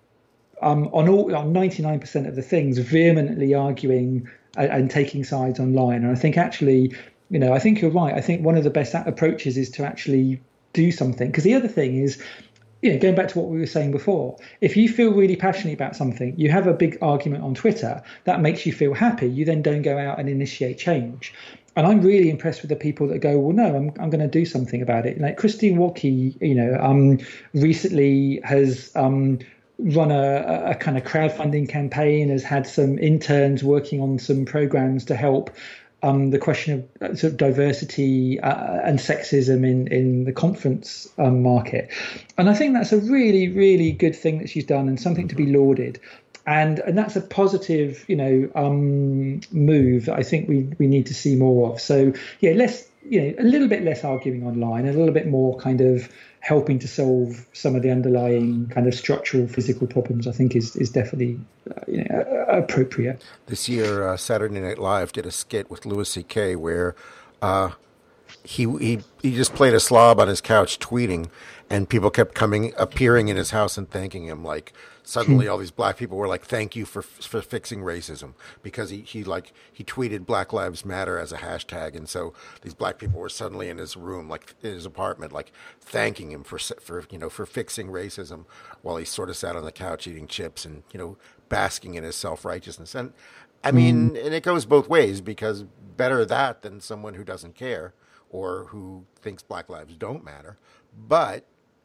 um, on all on ninety-nine percent of the things, vehemently arguing and, and taking sides online, and I think actually. You know, I think you're right. I think one of the best approaches is to actually do something. Because the other thing is, you know, going back to what we were saying before, if you feel really passionate about something, you have a big argument on Twitter that makes you feel happy. You then don't go out and initiate change. And I'm really impressed with the people that go, well, no, I'm I'm going to do something about it. Like Christine Walke, you know, um, recently has um, run a, a kind of crowdfunding campaign, has had some interns working on some programs to help Um, the question of sort of diversity uh, and sexism in, in the conference um, market. And I think that's a really, really good thing that she's done and something to be lauded. And and that's a positive, you know, um, move that I think we, we need to see more of. So, yeah, less, you know, a little bit less arguing online, a little bit more kind of helping to solve some of the underlying kind of structural physical problems, I think is is definitely uh, you know, appropriate. This year, uh, Saturday Night Live did a skit with Louis C K where uh, he he he just played a slob on his couch tweeting, and people kept coming, appearing in his house and thanking him. Like suddenly, all these black people were like, "Thank you for for fixing racism," because he, he like he tweeted Black Lives Matter as a hashtag, and so these black people were suddenly in his room, like in his apartment, like thanking him for for you know for fixing racism, while he sort of sat on the couch eating chips and you know basking in his self righteousness. And I mean, mm. and it goes both ways, because better that than someone who doesn't care or who thinks Black lives don't matter. But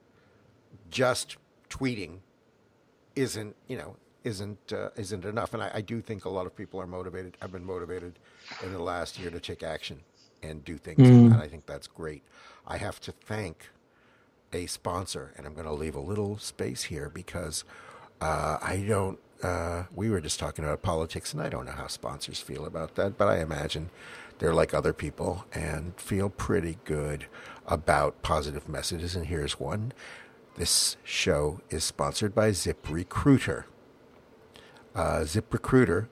just tweeting isn't, you know, isn't uh, isn't enough. And I, I do think a lot of people are motivated, have been motivated in the last year to take action and do things. Mm. And I think that's great. I have to thank a sponsor, and I'm going to leave a little space here because uh, I don't, uh, we were just talking about politics, and I don't know how sponsors feel about that, but I imagine they're like other people and feel pretty good about positive messages. And here's one. This show is sponsored by ZipRecruiter. Uh, ZipRecruiter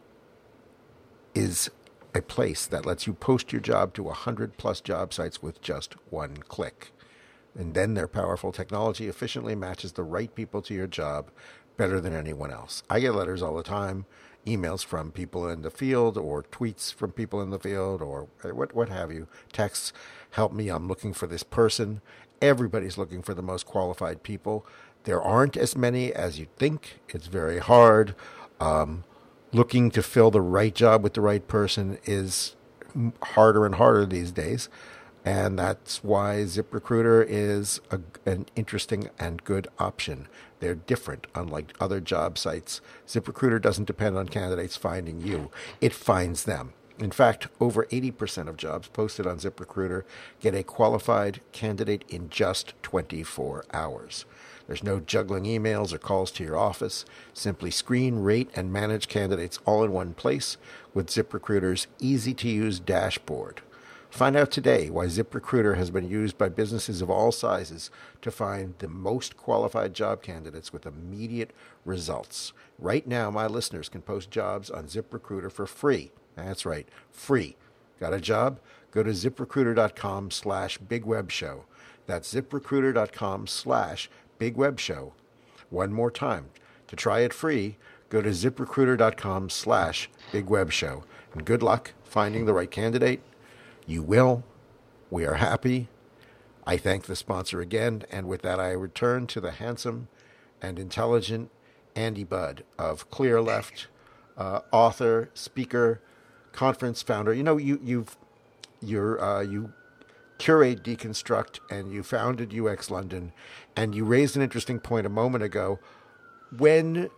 is a place that lets you post your job to one hundred plus job sites with just one click. And then their powerful technology efficiently matches the right people to your job better than anyone else. I get letters all the time, emails from people in the field, or tweets from people in the field, or what what have you. Texts, help me, I'm looking for this person. Everybody's looking for the most qualified people. There aren't as many as you'd think. It's very hard. Um, looking to fill the right job with the right person is harder and harder these days. And that's why ZipRecruiter is a, an interesting and good option. They're different, unlike other job sites. ZipRecruiter doesn't depend on candidates finding you. It finds them. In fact, over eighty percent of jobs posted on ZipRecruiter get a qualified candidate in just twenty-four hours. There's no juggling emails or calls to your office. Simply screen, rate, and manage candidates all in one place with ZipRecruiter's easy-to-use dashboard. Find out today why ZipRecruiter has been used by businesses of all sizes to find the most qualified job candidates with immediate results. Right now, my listeners can post jobs on ZipRecruiter for free. That's right, free. Got a job? Go to ZipRecruiter.com slash BigWebShow. That's ZipRecruiter.com slash BigWebShow. One more time. To try it free, go to ZipRecruiter.com slash BigWebShow. And good luck finding the right candidate. You will. We are happy. I thank the sponsor again, and with that I return to the handsome and intelligent Andy Budd of ClearLeft, uh, author, speaker, conference founder. You know, you you've you're uh, you curate Deconstruct, and you founded U X London, and you raised an interesting point a moment ago. When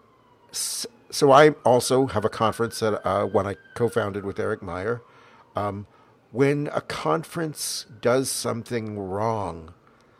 so, I also have a conference that uh, one I co-founded with Eric Meyer. Um, when a conference does something wrong,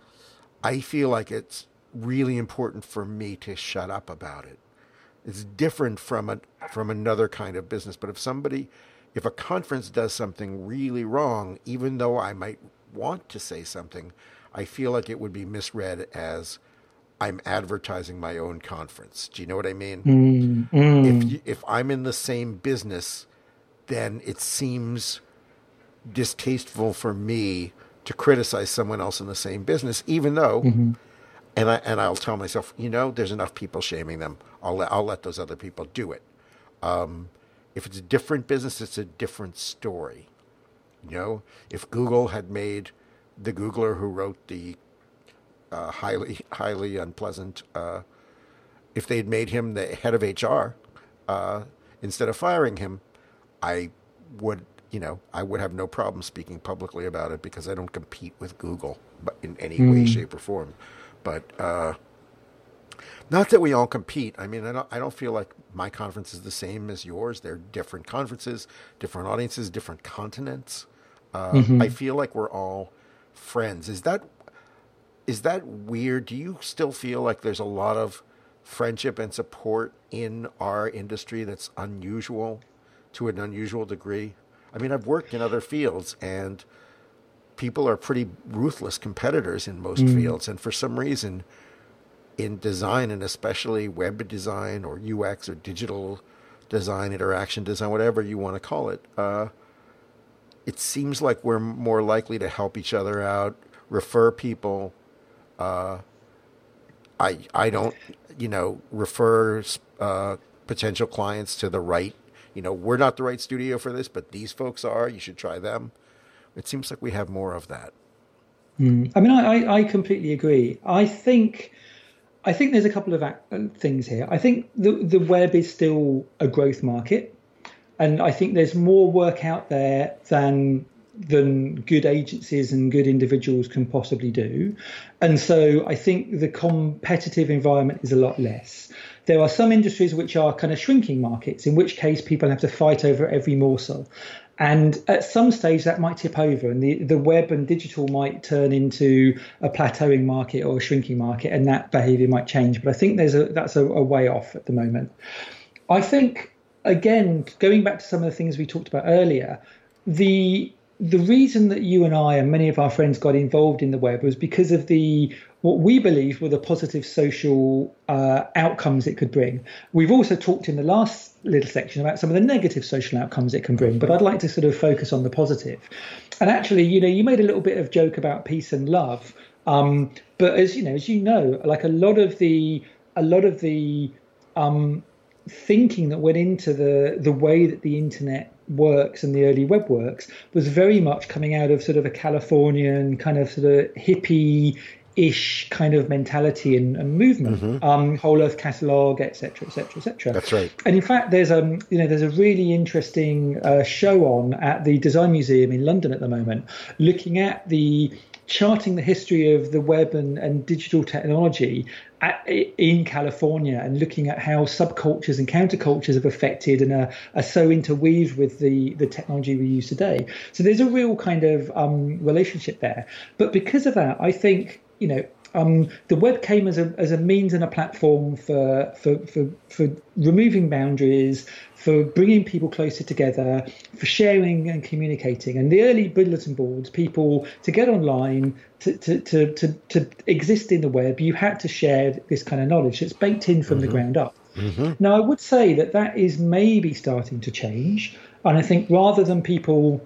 I feel like it's really important for me to shut up about it. It's different from a from another kind of business. But if somebody, if a conference does something really wrong, even though I might want to say something, I feel like it would be misread as I'm advertising my own conference. Do you know what I mean? Mm, mm. If you, if I'm in the same business, then it seems distasteful for me to criticize someone else in the same business, even though, mm-hmm. and I and I'll tell myself, you know, there's enough people shaming them. I'll let I'll let those other people do it. Um, if it's a different business, it's a different story. You know, if Google had made the Googler who wrote the uh, highly highly unpleasant, uh, if they'd made him the head of H R uh, instead of firing him, I would. You know, I would have no problem speaking publicly about it because I don't compete with Google, but in any mm. way, shape, or form. But uh, not that we all compete. I mean, I don't. I don't feel like my conference is the same as yours. They're different conferences, different audiences, different continents. Uh, mm-hmm. I feel like we're all friends. Is that is that weird? Do you still feel like there's a lot of friendship and support in our industry that's unusual, to an unusual degree? I mean, I've worked in other fields, and people are pretty ruthless competitors in most mm. fields. And for some reason, in design, and especially web design or U X or digital design, interaction design, whatever you want to call it, uh, it seems like we're more likely to help each other out, refer people. Uh, I I don't, you know, refer uh, potential clients to the right. You know, we're not the right studio for this, but these folks are. You should try them. It seems like we have more of that. Mm. I mean, I, I completely agree. I think I think there's a couple of things here. I think the the web is still a growth market, and I think there's more work out there than than good agencies and good individuals can possibly do. And so I think the competitive environment is a lot less. There are some industries which are kind of shrinking markets, in which case people have to fight over every morsel. And at some stage that might tip over, and the, the web and digital might turn into a plateauing market or a shrinking market, and that behavior might change. But I think there's a that's a, a way off at the moment. I think, again, going back to some of the things we talked about earlier, the the reason that you and I and many of our friends got involved in the web was because of the what we believe were the positive social uh, outcomes it could bring. We've also talked in the last little section about some of the negative social outcomes it can bring, but I'd like to sort of focus on the positive. And actually, you know, you made a little bit of joke about peace and love, um, but as you know, as you know, like a lot of the a lot of the um, thinking that went into the the way that the internet works and the early web works was very much coming out of sort of a Californian kind of sort of hippie-ish kind of mentality and, and movement, mm-hmm. um, whole earth catalog, et cetera, et cetera, et cetera. That's right. And in fact, there's um, you know, there's a really interesting uh, show on at the Design Museum in London at the moment, looking at the charting the history of the web and, and digital technology at, in California, and looking at how subcultures and countercultures have affected and are, are so interweaved with the, the technology we use today. So there's a real kind of um, relationship there. But because of that, I think, you know, um, the web came as a as a means and a platform for for for, for removing boundaries, for bringing people closer together, for sharing and communicating. And the early bulletin boards, people to get online, to to to to, to exist in the web, you had to share this kind of knowledge. It's baked in from mm-hmm. the ground up. Mm-hmm. Now, I would say that that is maybe starting to change. And I think rather than people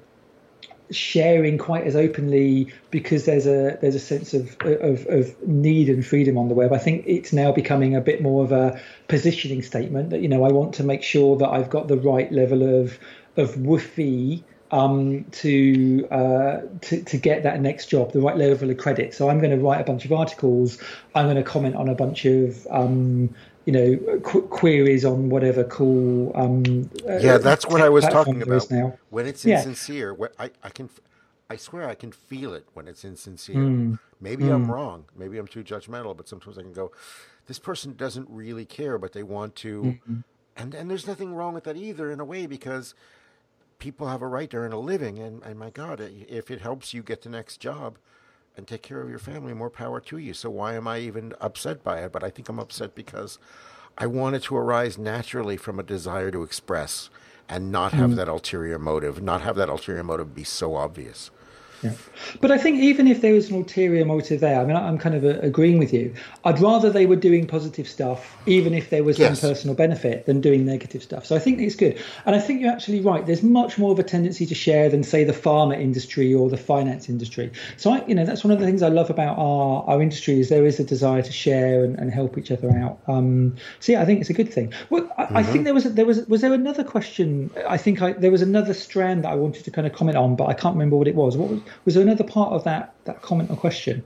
sharing quite as openly because there's a there's a sense of, of of need and freedom on the web, I think it's now becoming a bit more of a positioning statement that, you know, I want to make sure that I've got the right level of of woofy um, to, uh, to to get that next job, the right level of credit. So I'm going to write a bunch of articles. I'm going to comment on a bunch of um, you know, qu- queries on whatever cool. Um, yeah, that's what I was talking about. Now. When it's yeah. insincere, when I, I can, I swear I can feel it when it's insincere. Mm. Maybe mm. I'm wrong. Maybe I'm too judgmental. But sometimes I can go, this person doesn't really care, but they want to. Mm-hmm. And and there's nothing wrong with that either, in a way, because people have a right to earn a living. And, and my God, if it helps you get the next job and take care of your family, more power to you. So why am I even upset by it? But I think I'm upset because I want it to arise naturally from a desire to express and not have mm. that ulterior motive, not have that ulterior motive be so obvious. Yeah. But I think even if there was an ulterior motive there, I mean, I'm kind of uh, agreeing with you. I'd rather they were doing positive stuff, even if there was yes. some personal benefit, than doing negative stuff. So I think it's good. And I think you're actually right. There's much more of a tendency to share than, say, the pharma industry or the finance industry. So, I, you know, that's one of the things I love about our, our industry is there is a desire to share and, and help each other out. Um, so, yeah, I think it's a good thing. Well, I, mm-hmm. I think there was, a, there was, was there another question? I think I, there was another strand that I wanted to kind of comment on, but I can't remember what it was. What was Was there another part of that, that comment or question?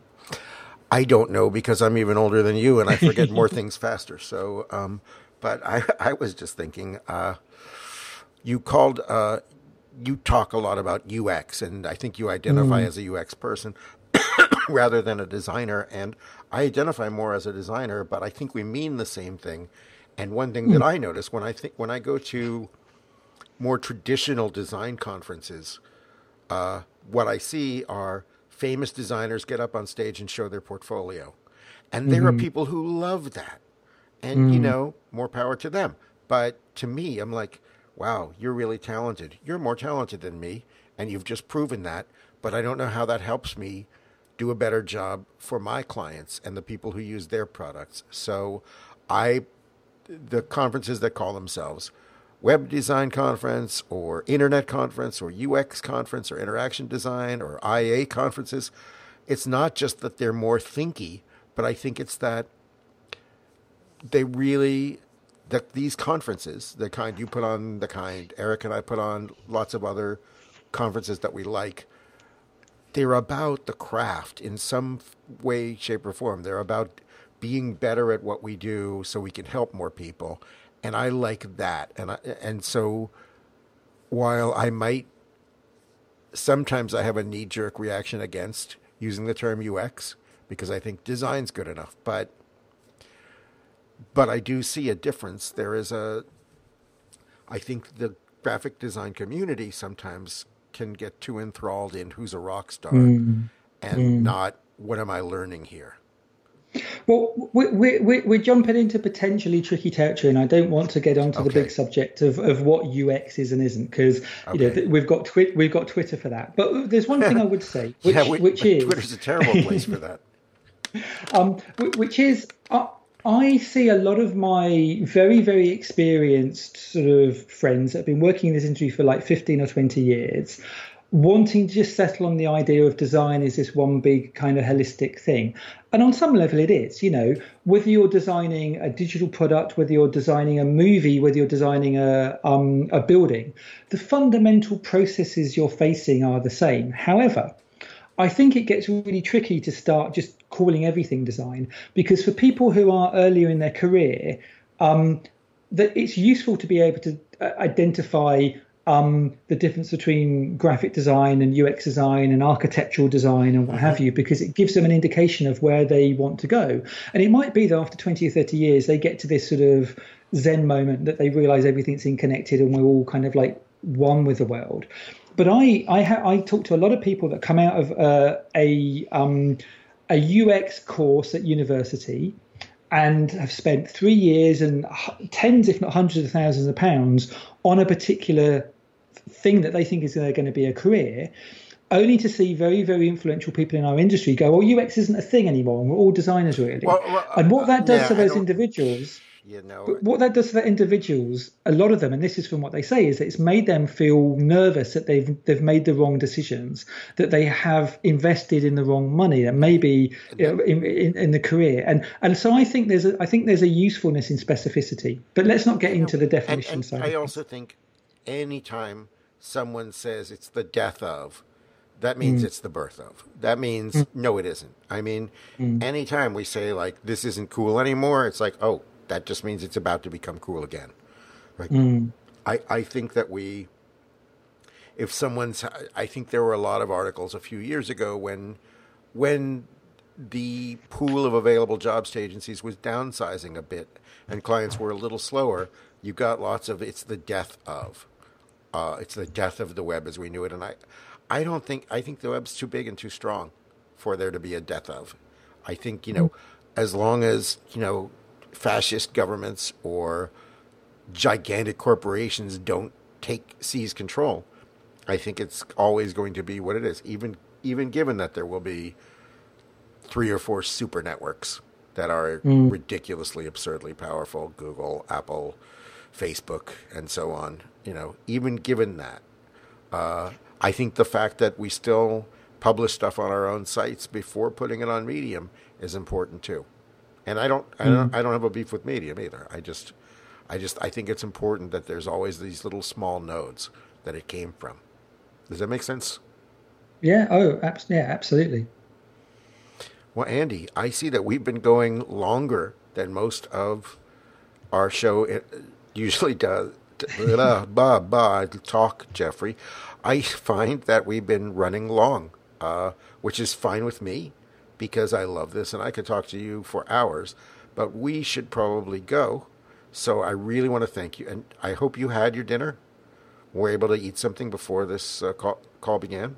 I don't know, because I'm even older than you and I forget more things faster. So, um, but I, I was just thinking, uh, you called, uh, you talk a lot about U X, and I think you identify mm. as a U X person rather than a designer. And I identify more as a designer, but I think we mean the same thing. And one thing mm. that I notice when I think, when I go to more traditional design conferences, uh, what I see are famous designers get up on stage and show their portfolio. And there mm-hmm. are people who love that. And, mm. you know, more power to them. But to me, I'm like, wow, you're really talented. You're more talented than me, and you've just proven that. But I don't know how that helps me do a better job for my clients and the people who use their products. So I, the conferences that call themselves web design conference or internet conference or U X conference or interaction design or I A conferences, it's not just that they're more thinky, but I think it's that they really, that these conferences, the kind you put on, the kind Eric and I put on, lots of other conferences that we like, they're about the craft in some way, shape, or form. They're about being better at what we do so we can help more people. And I like that. And I, and so while I might, sometimes I have a knee-jerk reaction against using the term U X because I think design's good enough. But but I do see a difference. There is a, I think the graphic design community sometimes can get too enthralled in who's a rock star mm. and mm. not what am I learning here. Well, we're, we're, we're jumping into potentially tricky territory, and I don't want to get onto okay. the big subject of, of what U X is and isn't, because okay. you know we've got twi- we've got Twitter for that. But there's one thing I would say, which, yeah, we, which is Twitter's a terrible place for that. Um, which is, uh, I see a lot of my very very experienced sort of friends that have been working in this industry for like fifteen or twenty years, wanting to just settle on the idea of design is this one big kind of holistic thing. And on some level it is, you know, whether you're designing a digital product, whether you're designing a movie, whether you're designing a um, a building, the fundamental processes you're facing are the same. However, I think it gets really tricky to start just calling everything design, because for people who are earlier in their career, um, that it's useful to be able to identify Um, the difference between graphic design and U X design and architectural design and what mm-hmm. have you, because it gives them an indication of where they want to go. And it might be that after twenty or thirty years, they get to this sort of Zen moment that they realize everything's interconnected and we're all kind of like one with the world. But I I, ha- I talk to a lot of people that come out of uh, a um, a U X course at university and have spent three years and tens, if not hundreds of thousands of pounds on a particular thing that they think is going to be a career, only to see very, very influential people in our industry go, well, U X isn't a thing anymore, and we're all designers really. Well, well, and what that does yeah, to those individuals, you know, what that does to the individuals, a lot of them, and this is from what they say, is that it's made them feel nervous that they've they've made the wrong decisions, that they have invested in the wrong money, that maybe you know, in, in, in the career, and and so I think there's a I think there's a usefulness in specificity. But let's not get into the definition and, and side. I also think anytime someone says it's the death of, that means mm. it's the birth of. That means, mm. no, it isn't. I mean, mm. anytime we say, like, this isn't cool anymore, it's like, oh, that just means it's about to become cool again. Right? Mm. I, I think that we, if someone's, I think there were a lot of articles a few years ago when, when the pool of available jobs to agencies was downsizing a bit and clients were a little slower, you got lots of, it's the death of. Uh, it's the death of the web as we knew it. And I... I don't think, I think the web's too big and too strong for there to be a death of. I think, you know, as long as, you know, fascist governments or gigantic corporations don't take, seize control, I think it's always going to be what it is, even, even given that there will be three or four super networks that are mm. ridiculously, absurdly powerful, Google, Apple, Facebook, and so on, you know, even given that, uh, I think the fact that we still publish stuff on our own sites before putting it on Medium is important too. And I don't, I don't, I don't have a beef with Medium either. I just, I just, I think it's important that there's always these little small nodes that it came from. Does that make sense? Yeah. Oh, abs- yeah, absolutely. Well, Andy, I see that we've been going longer than most of our show usually does. Blah, blah, blah, talk, Jeffrey. I find that we've been running long, uh, which is fine with me because I love this and I could talk to you for hours, but we should probably go. So I really want to thank you. And I hope you had your dinner. Were able to eat something before this uh, call, call began?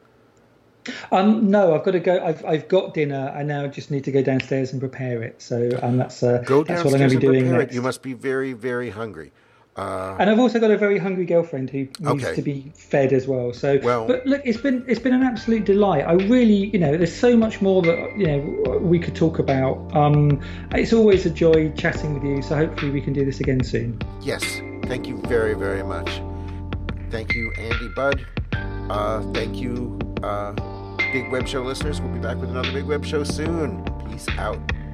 Um, no, I've got to go. I've I've got dinner. I now just need to go downstairs and prepare it. So um, that's uh, go that's downstairs what I'm going to be doing prepare next. It. You must be very, very hungry. Uh, and I've also got a very hungry girlfriend who needs okay. to be fed as well. So, well, but look, it's been it's been an absolute delight. I really, you know, there's so much more that you know we could talk about. Um, it's always a joy chatting with you. So hopefully we can do this again soon. Yes, thank you very, very much. Thank you, Andy Budd. Uh, thank you, uh, Big Web Show listeners. We'll be back with another Big Web Show soon. Peace out.